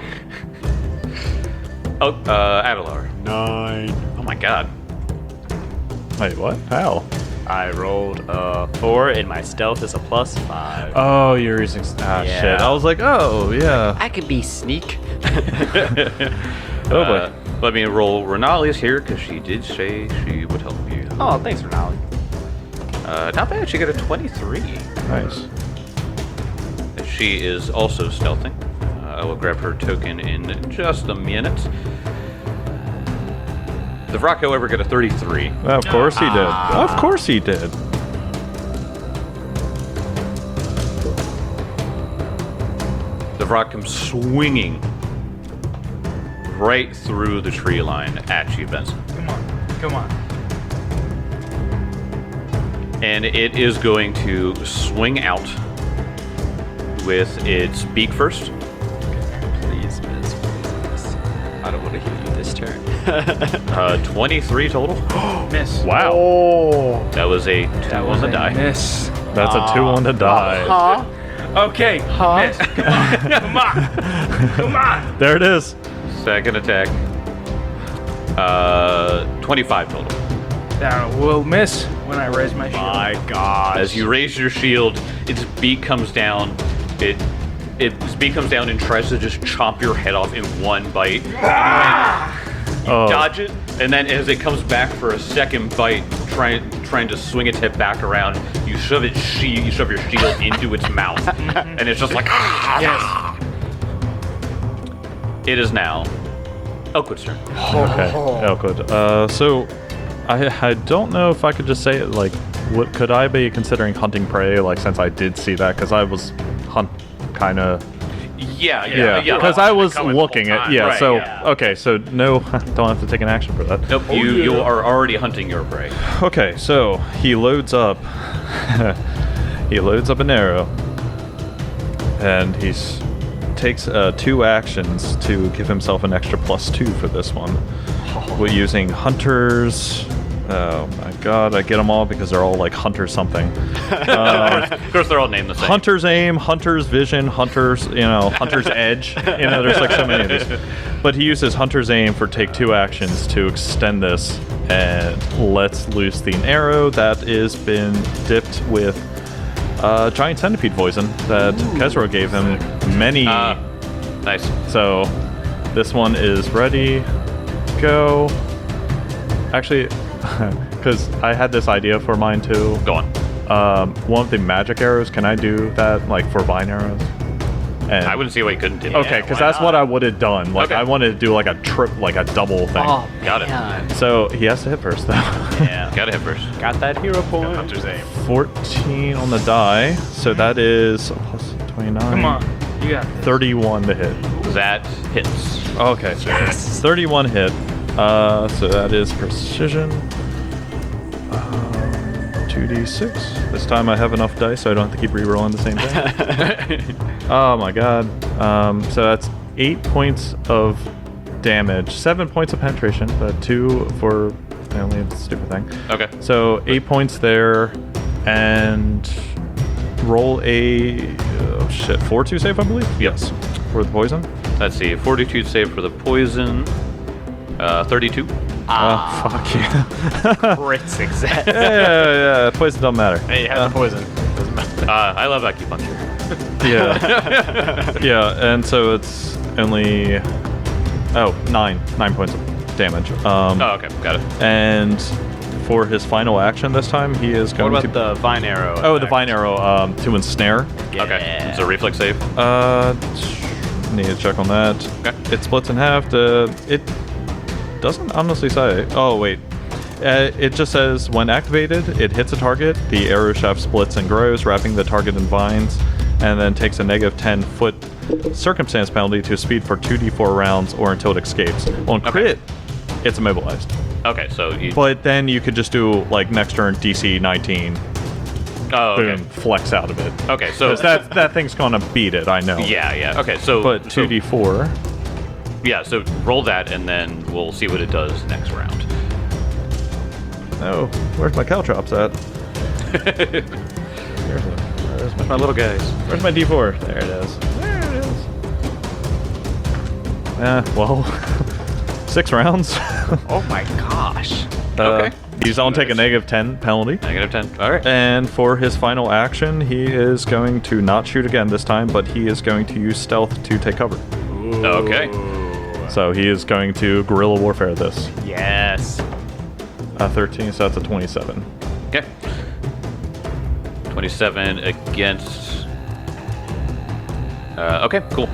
Oh, Adelar. 9. Oh my god. Wait, what? How? I rolled a 4 and my stealth is a +5. Oh, you're using. Yeah. Shit. I was like, oh, yeah. I can be sneak. Oh, boy. Let me roll Renali's here because she did say she would help you. Oh, thanks, Ronaldo. Not bad. She got a 23. Nice. She is also stealthing. I will grab her token in just a minute. The Vrock, however, got a 33. Of course he did. Of course he did. The Vrock comes swinging right through the tree line at you, Benson. Come on. And it is going to swing out with its beak first. Please miss. I don't want to hit you this turn. 23 total. Miss. Wow. That was a 2 That on was the a die. miss. That's a 2 on the die. Okay. Miss. Come on. Come on. There it is. Second attack. 25 total. That will miss when I raise my shield. My God. As you raise your shield, its beak comes down. Its beak comes down and tries to just chomp your head off in one bite. Oh. Dodge it, and then as it comes back for a second bite, trying to swing its head back around, you shove your shield into its mouth, and it's just like. Yes. It is now Elkwood's turn. Okay. Elkwood. So, I don't know if I could just say it, like, what could I be considering hunting prey, like, since I did see that, because I was kind of. Yeah. Because I was coming the looking whole at. time. Yeah, Right, so. yeah. Okay, so no, don't have to take an action for that. Nope. You are already hunting your prey. Okay, so he loads up. He loads up an arrow, and takes 2 actions to give himself an extra +2 for this one. We're using hunters. Oh my god, I get them all because they're all like hunter something. Of course, they're all named the same. Hunter's aim, Hunter's vision, Hunter's, Hunter's edge. There's like so many of these. But he uses Hunter's aim for take 2 actions to extend this and lets loose the arrow that has been dipped with giant centipede poison that Kezro gave him many. Nice. So this one is ready. Go. Actually, because I had this idea for mine too. Go on. One of the magic arrows, can I do that, like, for vine arrows? And I wouldn't see why you couldn't do. Okay, because that's what I would have done. Like, Okay. I wanted to do, like, a double thing. Oh, Got it. man. So, he has to hit first, though. Yeah. Gotta hit first. Got that hero point. Hunter's aim. 14 on the die. So, that is plus 29. Come on. You got this. 31 to hit. That hits. Okay. 31 hit. So, that is precision. 2d6. This time I have enough dice so I don't have to keep re-rolling the same thing. Oh my god. So that's 8 points of damage, 7 points of penetration, but 2 for only a stupid thing. Okay. So 8 points there, and roll a fortitude save, I believe. Yes, for the poison. Let's see. Fortitude save for the poison. 32. Oh fuck yeah. Crit success. yeah. Poison don't matter. Hey, it has the poison. Doesn't matter. I love acupuncture. Yeah. Yeah, and so it's only 9 points of damage. Oh, okay, got it. And for his final action this time, he is What going about to. the vine arrow? Oh, the effect? vine arrow to ensnare. Okay, it's a reflex save. Need to check on that. Okay. It splits in half. It doesn't honestly say. Oh wait, it just says when activated, it hits a target. The arrow shaft splits and grows, wrapping the target in vines, and then takes a negative 10-foot circumstance penalty to speed for 2d4 rounds or until it escapes. On crit, it's immobilized. Okay, so you. But then you could just do like next turn DC 19. Oh, Boom, okay. flex out of it. Okay, so 'Cause that thing's gonna beat it. I know. yeah. Okay, so But 2d4. Yeah, so roll that, and then we'll see what it does next round. Oh, where's my caltrops at? Where's my little guys? Where's my d4? There it is. There it is. Well, 6 rounds. Oh my gosh. Okay. He's on take a negative 10 penalty. Negative 10. All right. And for his final action, he is going to not shoot again this time, but he is going to use stealth to take cover. Okay. So he is going to guerrilla warfare this. Yes. 13, so that's a 27. Okay. 27 against. Okay, cool.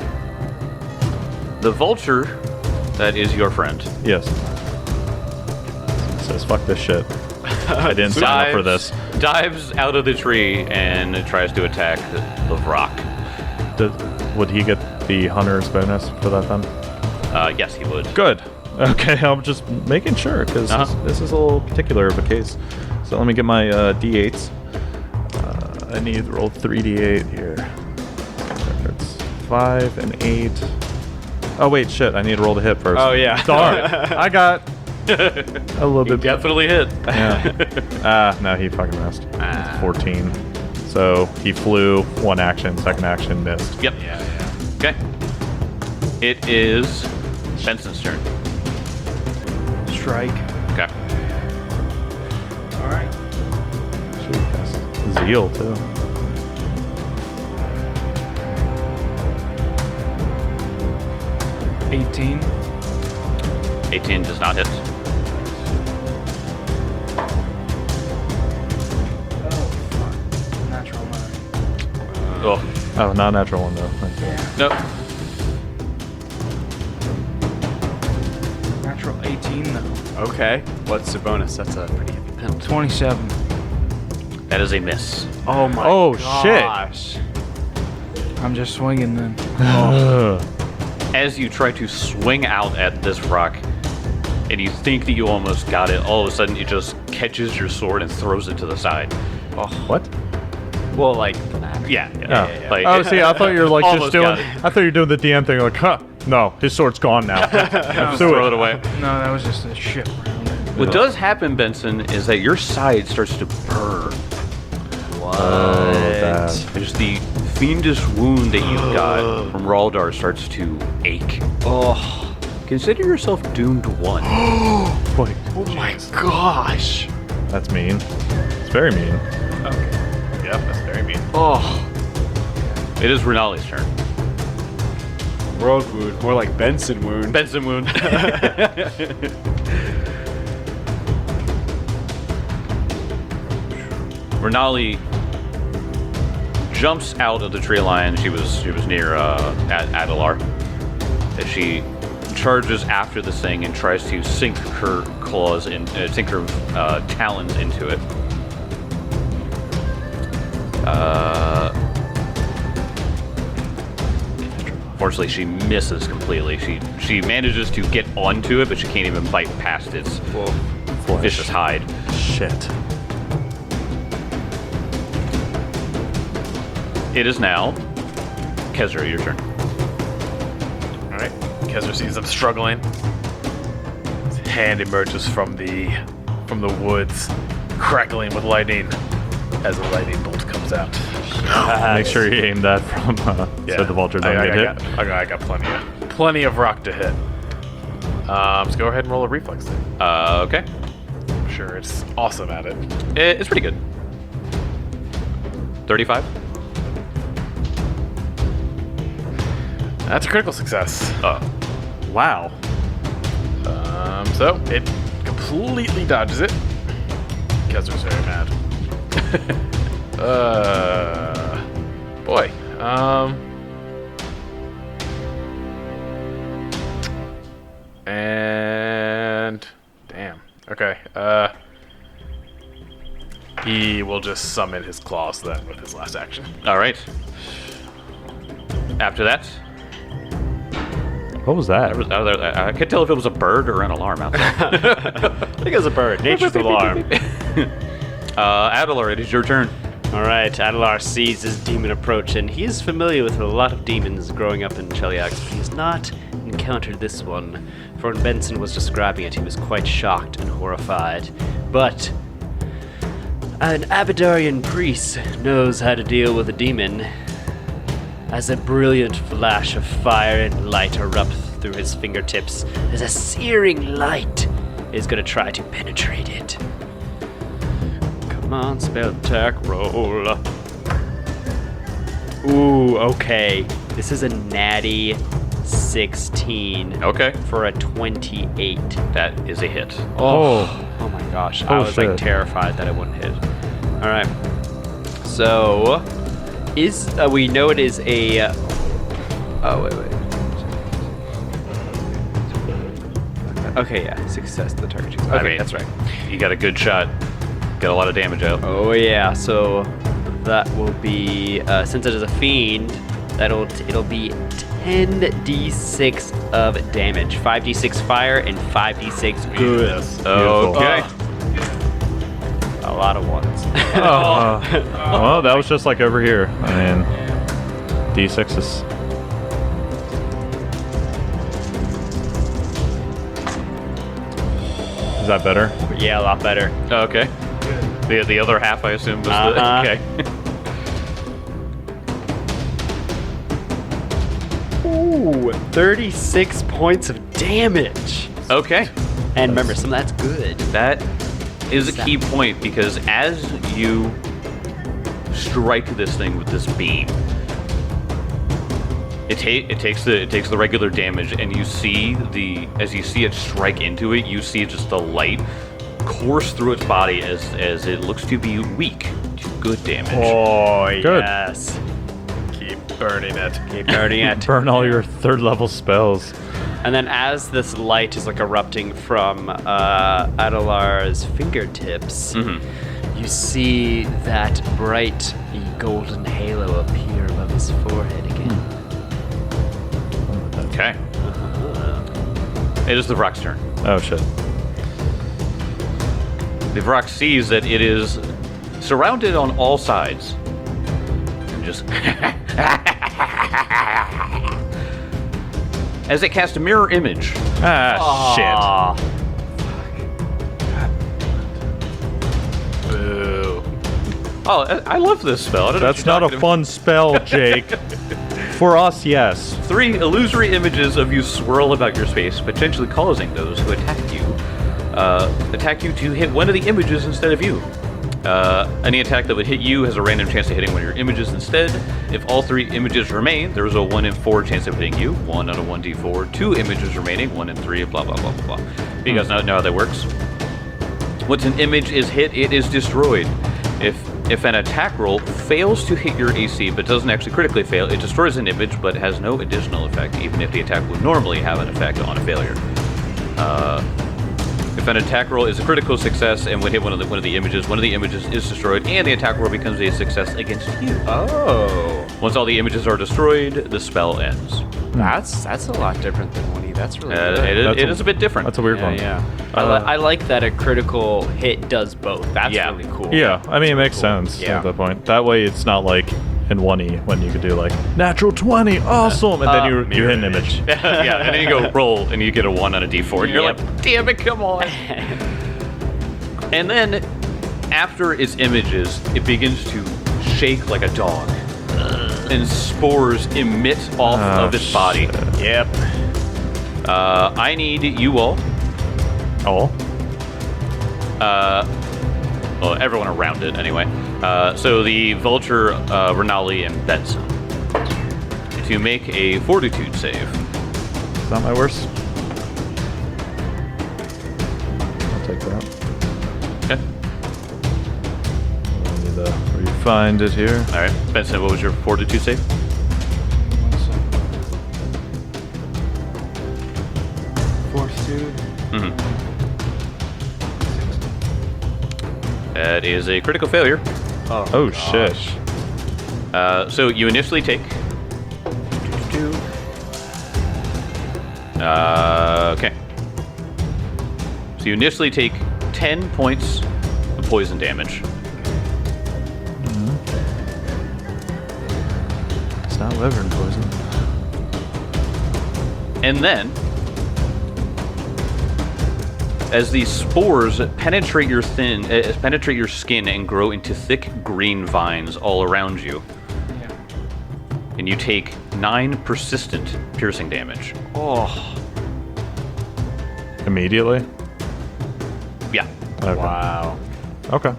The vulture, that is your friend. Yes. Says fuck this shit. I didn't sign up for this. Dives out of the tree and tries to attack the rock. Would he get the hunter's bonus for that then? Yes, he would. Good. Okay, I'm just making sure because this is a little particular of a case. So let me get my d8s. I need to roll 3d8 here. It's 5 and 8. Oh wait, shit! I need to roll the hit first. Oh yeah. Darn! I got a little bit. Definitely hit. Yeah. No, he fucking missed. 14. So he flew, one action, second action missed. Yep. Okay. It is Benson's turn. Strike. Okay. All right. Shoot, that's zeal too. $18. 18 does not hit. Natural 9. Oh. Oh, not a natural one though. Nope. Natural 18 though. Okay. What's the bonus? That's a pretty heavy penalty. 27. That is a miss. Oh my Oh, gosh. I'm just swinging then. As you try to swing out at this rock, and you think that you almost got it, all of a sudden it just catches your sword and throws it to the side. What? Well, like. Yeah. Oh. Like, Oh, see, I thought you were like just Almost doing. got it. I thought you were doing the DM thing, like, huh? No, his sword's gone now. throw it away. No, that was just a shit round. What does happen, Benson, is that your side starts to burn. Oh, that. There's the fiendish wound that you've got from Raldar starts to ache. Oh. Consider yourself doomed one. Boy, Oh my gosh. that's mean. It's very mean. Yep, that's very mean. Oh. It is Renali's turn. World wound. More like Benson wound. Benson wound. Renali jumps out of the tree line. She was near Adelar. As she charges after this thing and tries to sink her claws in, sink her talons into it. Fortunately, she misses completely. She manages to get onto it, but she can't even bite past its vicious hide. Shit. It is now Kezra, your turn. All right. Kezra sees them struggling. His hand emerges from the woods, crackling with lightning as a lightning bolt comes out. Make sure you aim that from so the vulture doesn't get hit. I got plenty of rock to hit. Let's go ahead and roll a reflex then. Okay. I'm sure it's awesome at it. It's pretty good. 35. That's a critical success. Wow. So it completely dodges it. Kezra's very mad. Boy. And damn. Okay. He will just summon his claws then with his last action. All right. After that, What was that? I could tell if it was a bird or an alarm outside. I think it was a bird. Nature's alarm. Adelar, it is your turn. All right, Adelar sees his demon approach, and he is familiar with a lot of demons growing up in Cheliax, but he has not encountered this one. For when Benson was describing it, he was quite shocked and horrified. But an Abadarian priest knows how to deal with a demon. As a brilliant flash of fire and light erupt through his fingertips, as a searing light is going to try to penetrate it. Come on, spell attack roll. Ooh, okay. This is a natty 16 Okay. for a 28. That is a hit. Oh my gosh. I Oh, was like shit. terrified that it wouldn't hit. All right. So, we know it is a. Oh wait. Okay, yeah, success. The target. Okay, I mean, that's right. You got a good shot. Got a lot of damage out. Oh yeah. So that will be since it is a fiend. It'll be 10d6 of damage. 5d6 fire and 5d6 good. Okay. A lot of ones. Well, that was just like over here. I mean, D6 is. Is that better? Yeah, a lot better. Okay. The other half, I assume, was Uh-huh. the. Okay. Ooh, 36 points of damage. Okay. And remember, some of that's good. That is a key point because as you strike this thing with this beam, it takes the regular damage, and you see as you see it strike into it, you see just the light course through its body as it looks to be weak to good damage. Oh, Good. yes. Keep burning it. Keep burning it. Burn all your third level spells. And then as this light is like erupting from Adelar's fingertips, you see that bright golden halo appear above his forehead again. Okay. It is the Vrock's turn. Oh shit. The Vrock sees that it is surrounded on all sides. And just as it casts a mirror image. Ah, Boo. Oh, I love this spell. I don't shit. know That's what you're not a talking fun spell, Jake. For us, yes. about. 3 illusory images of you swirl about your space, potentially causing those who attack you to hit one of the images instead of you. Any attack that would hit you has a random chance of hitting one of your images instead. If all 3 images remain, there is a 1 in 4 chance of hitting you. 1 out of 1d4. 2 images remaining. 1 in 3. Blah blah blah blah blah. You guys know how that works. Once an image is hit, it is destroyed. If an attack roll fails to hit your AC but doesn't actually critically fail, it destroys an image but has no additional effect, even if the attack would normally have an effect on a failure. If an attack roll is a critical success and would hit one of the images is destroyed, and the attack roll becomes a success against you. Oh. Once all the images are destroyed, the spell ends. That's a lot different than Winnie. That's really good. It is a bit different. That's a weird one. Yeah. I like that a critical hit does both. That's Yeah. really cool. Yeah, I mean, it makes sense Yeah. at that point. That way, it's not like in 1E when you could do like natural 20, awesome, and then you hit an image. Yeah, and then you go roll and you get a 1 on a d4, and you're Yep. like, damn it, come on. And then, after its images, it begins to shake like a dog. And spores emit off of its body. Yep. I need you all, Oh, well, everyone around it anyway, So the Vulture, Renali, and Benson to make a Fortitude save. It's not my worst. I'll take that. Okay. I need to refind it here. All right, Benson, what was your Fortitude save? 1 second. Fortitude. Mm-hmm. That is a critical failure. Oh shit. So you initially take. Okay. So you initially take 10 points of poison damage. It's not wyvern poison. And then, as these spores penetrate your skin and grow into thick green vines all around you, and you take 9 persistent piercing damage. Immediately? Yeah. Okay. Wow. Okay.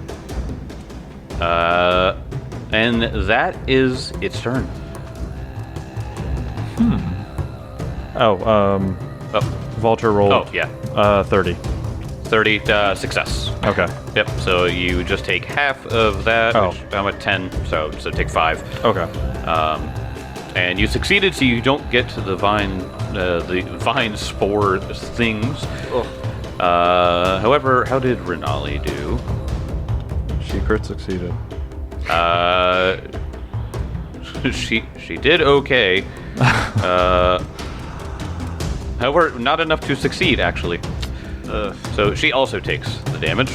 And that is its turn. Oh, Vulture rolled. Oh, yeah. 30. 30 success. Okay. Yep. So you just take half of that. Oh. Which, I'm at 10, so take 5. Okay. And you succeeded, so you don't get to the vine spore things. However, how did Renali do? She crit succeeded. She did okay. However, not enough to succeed, actually. So she also takes the damage.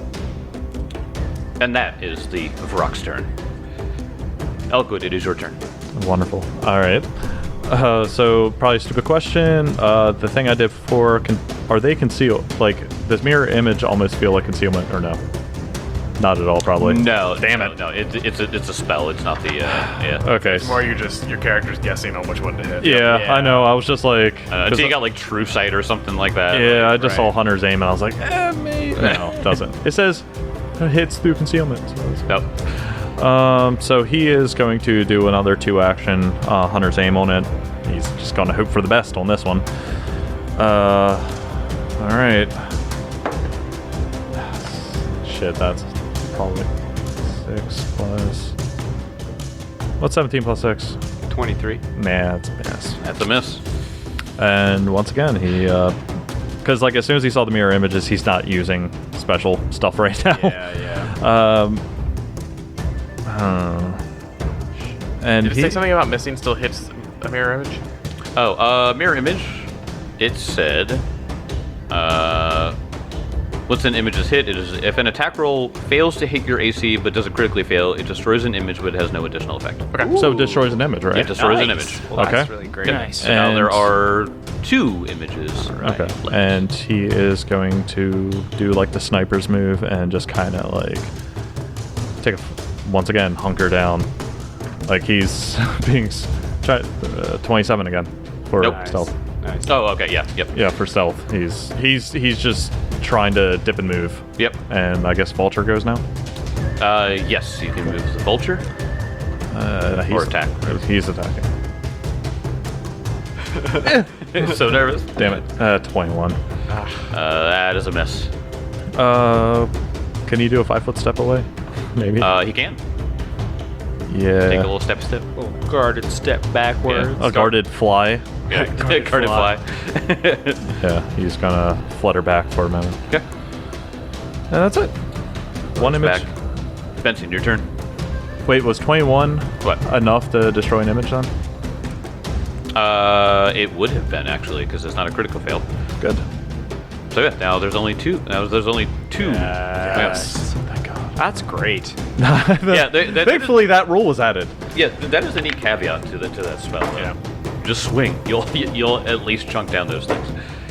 And that is the Varrock's turn. Elkwood, it is your turn. Wonderful. All right. So probably a stupid question. The thing I did before, are they concealed? Like, does mirror image almost feel like concealment or no? Not at all, probably. No, Damn no, it. No, it's a spell. It's not the yeah. Okay. It's more your character's guessing on which one to hit. Yeah, Yeah. I know. I was just like, Until you got like True Sight or something like that. yeah, I just Right. saw Hunter's aim and I was like, maybe. No, it doesn't. It says hits through concealment. So it's- Nope. So he is going to do another 2-action Hunter's aim on it. He's just going to hope for the best on this one. All right. Shit, that's probably 6 plus. What's 17 plus 6? 23. Nah, it's a miss. That's a miss. And once again, he, because like as soon as he saw the mirror images, he's not using special stuff right now. Yeah. And Did it say something about missing still hits a mirror image? Oh, mirror image. It said, once an image is hit, it is if an attack roll fails to hit your AC but doesn't critically fail, it destroys an image but has no additional effect. Okay. So it destroys an image, right? It destroys an Nice. image. Well, Okay. That's really great. Nice. So now And- there are 2 images. Okay. left. And he is going to do like the sniper's move and just kind of like once again hunker down. Like he's being 27 again for Nope. stealth. Nice. Oh, okay. Yeah. Yep. Yeah, for stealth. He's just trying to dip and move. Yep. And I guess Vulture goes now. Yes, you can move the vulture. He's, attack. He's attacking. So nervous. Damn it. 21. That is a miss. Can you do a 5-foot step away? Maybe. He can yeah. take a little step. Oh, guarded step backwards. A guarded fly. Yeah, guarded fly. Yeah, he's gonna flutter back for a minute. Okay. And that's it. One image. Back. Benson, your turn. Wait, was 21 What? enough to destroy an image then? It would have been actually because it's not a critical fail. Good. So yeah, now there's only 2. Now there's only 2. Yes. Thank God. That's great. Yeah, Thankfully, that rule was added. Yeah, that is a neat caveat to that spell. Yeah. Just swing. You'll at least chunk down those things.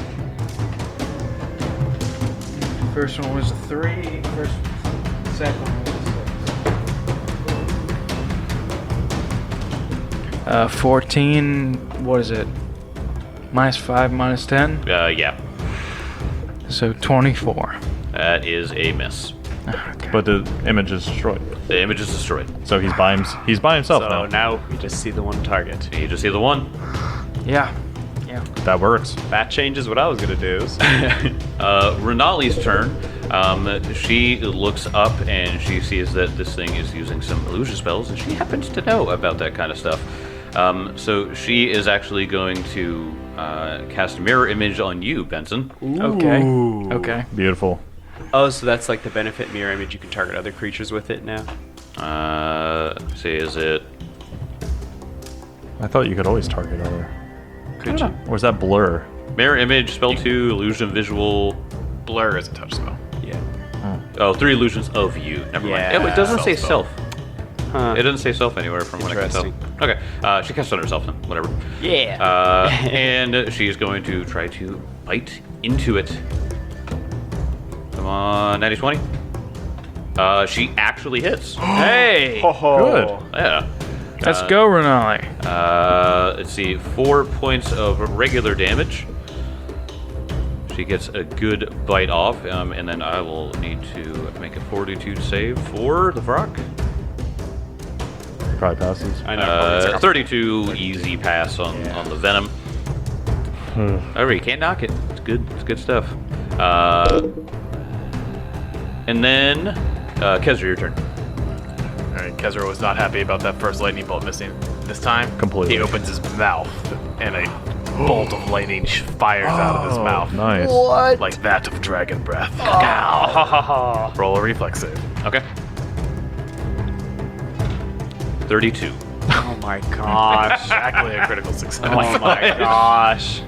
First one was a 3. Second one was a 6. 14. What is it? -5, -10. Yeah. So 24. That is a miss. But the image is destroyed. The image is destroyed. So he's by himself So now. now we just see the one target. You just see the one. Yeah. Yeah. That works. That changes what I was gonna do. Renali's turn. She looks up and she sees that this thing is using some illusion spells, and she happens to know about that kind of stuff. So she is actually going to cast mirror image on you, Benson. Okay. Okay. Beautiful. Oh, so that's like the benefit mirror image. You can target other creatures with it now. See, is it? I thought you could always target other. Could you? Or is that blur? Mirror image, spell 2, illusion visual. Blur is a touch spell. Yeah. Oh, 3 illusions of you. Never mind. Yeah. Oh, it doesn't say Self self. Huh. It doesn't say self anywhere from what I can tell. Interesting. Okay, she cast on herself then. Whatever. Yeah. And she's going to try to bite into it. Come on, 90-20. She actually hits. Hey. Good. Yeah. Let's go, Renali. Let's see, 4 points of regular damage. She gets a good bite off, and then I will need to make a fortitude save for the Vrock. Probably passes. I know. 32 easy pass on the venom. Oh, you can't knock it. It's good. It's good stuff. And then Kezra, your turn. Alright, Kezra was not happy about that first lightning bolt missing. This time, Completely. he opens his mouth, and a bolt of lightning fires out of his mouth. Nice. Like that of dragon breath. Roll a reflex save. Okay. 32. Oh my gosh. Exactly a critical success. Oh my gosh.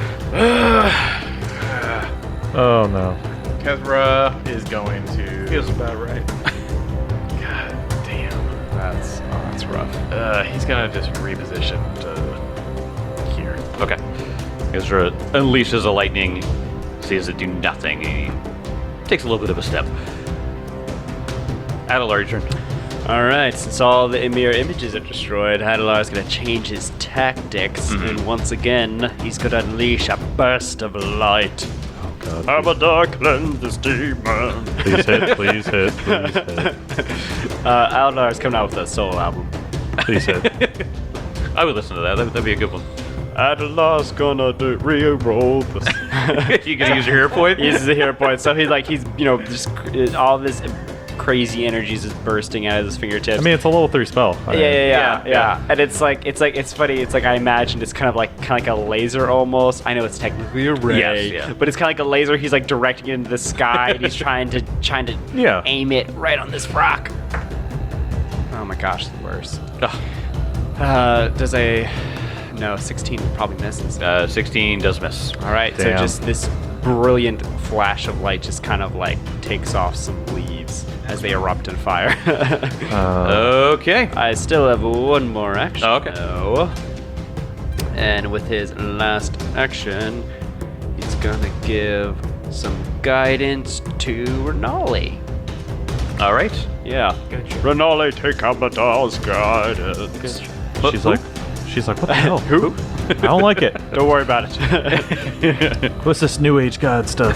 Oh no. Kezra is going to. Feels about right. God damn. That's rough. He's gonna just reposition to here. Okay. Ezra unleashes a lightning, sees it do nothing. He takes a little bit of a step. Adelar, your turn. Alright, since all the mirror images are destroyed, Adelar's gonna change his tactics, and once again, he's gonna unleash a burst of light. Oh god. Abadar, cleanse this demon. Please hit. Please hit. Please hit. Adelar's coming out with a solo album. Please hit. I would listen to that. That'd be a good one. Adelar's gonna re-roll this. You gonna use your hero point? He uses a hero point, so he's just all this crazy energy is just bursting out of his fingertips. I mean, it's a level 3 spell. Yeah. And it's funny. It's like I imagined it's kind of like a laser almost. I know it's technically a ray, Yes, yeah. but it's kind of like a laser. He's like directing it into the sky, and he's trying to Yeah. aim it right on this rock. Oh my gosh, the worst. Does a no 16 probably misses. 16 does miss. All right, so Damn. just this brilliant flash of light just kind of like takes off some leaves as they erupt in fire. Okay. I still have one more action. Oh, okay. though. And with his last action, he's gonna give some guidance to Renali. All right. Yeah. Renali, take Abadar's guidance. She's like, what the hell? Who? I don't like it. Don't worry about it. What's this new age god stuff?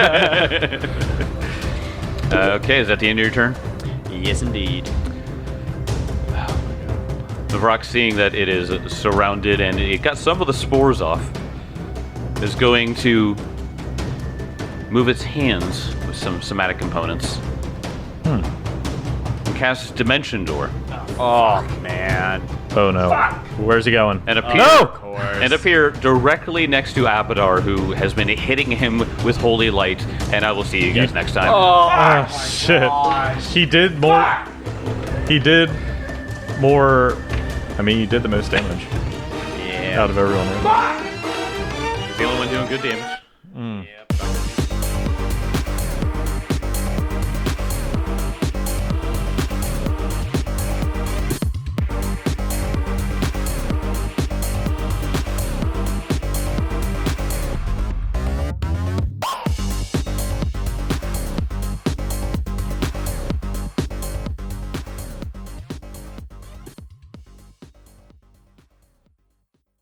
Okay, is that the end of your turn? Yes, indeed. The Vrock, seeing that it is surrounded and it got some of the spores off, is going to move its hands with some somatic components. And cast Dimension Door Oh man. Oh no. Where's he going? and appear No! and appear directly next to Abadar, who has been hitting him with holy light. And I will see you guys next time. Oh shit. He did more. He did more. I mean, he did the most damage Yeah. out of everyone. He's the only one doing good damage.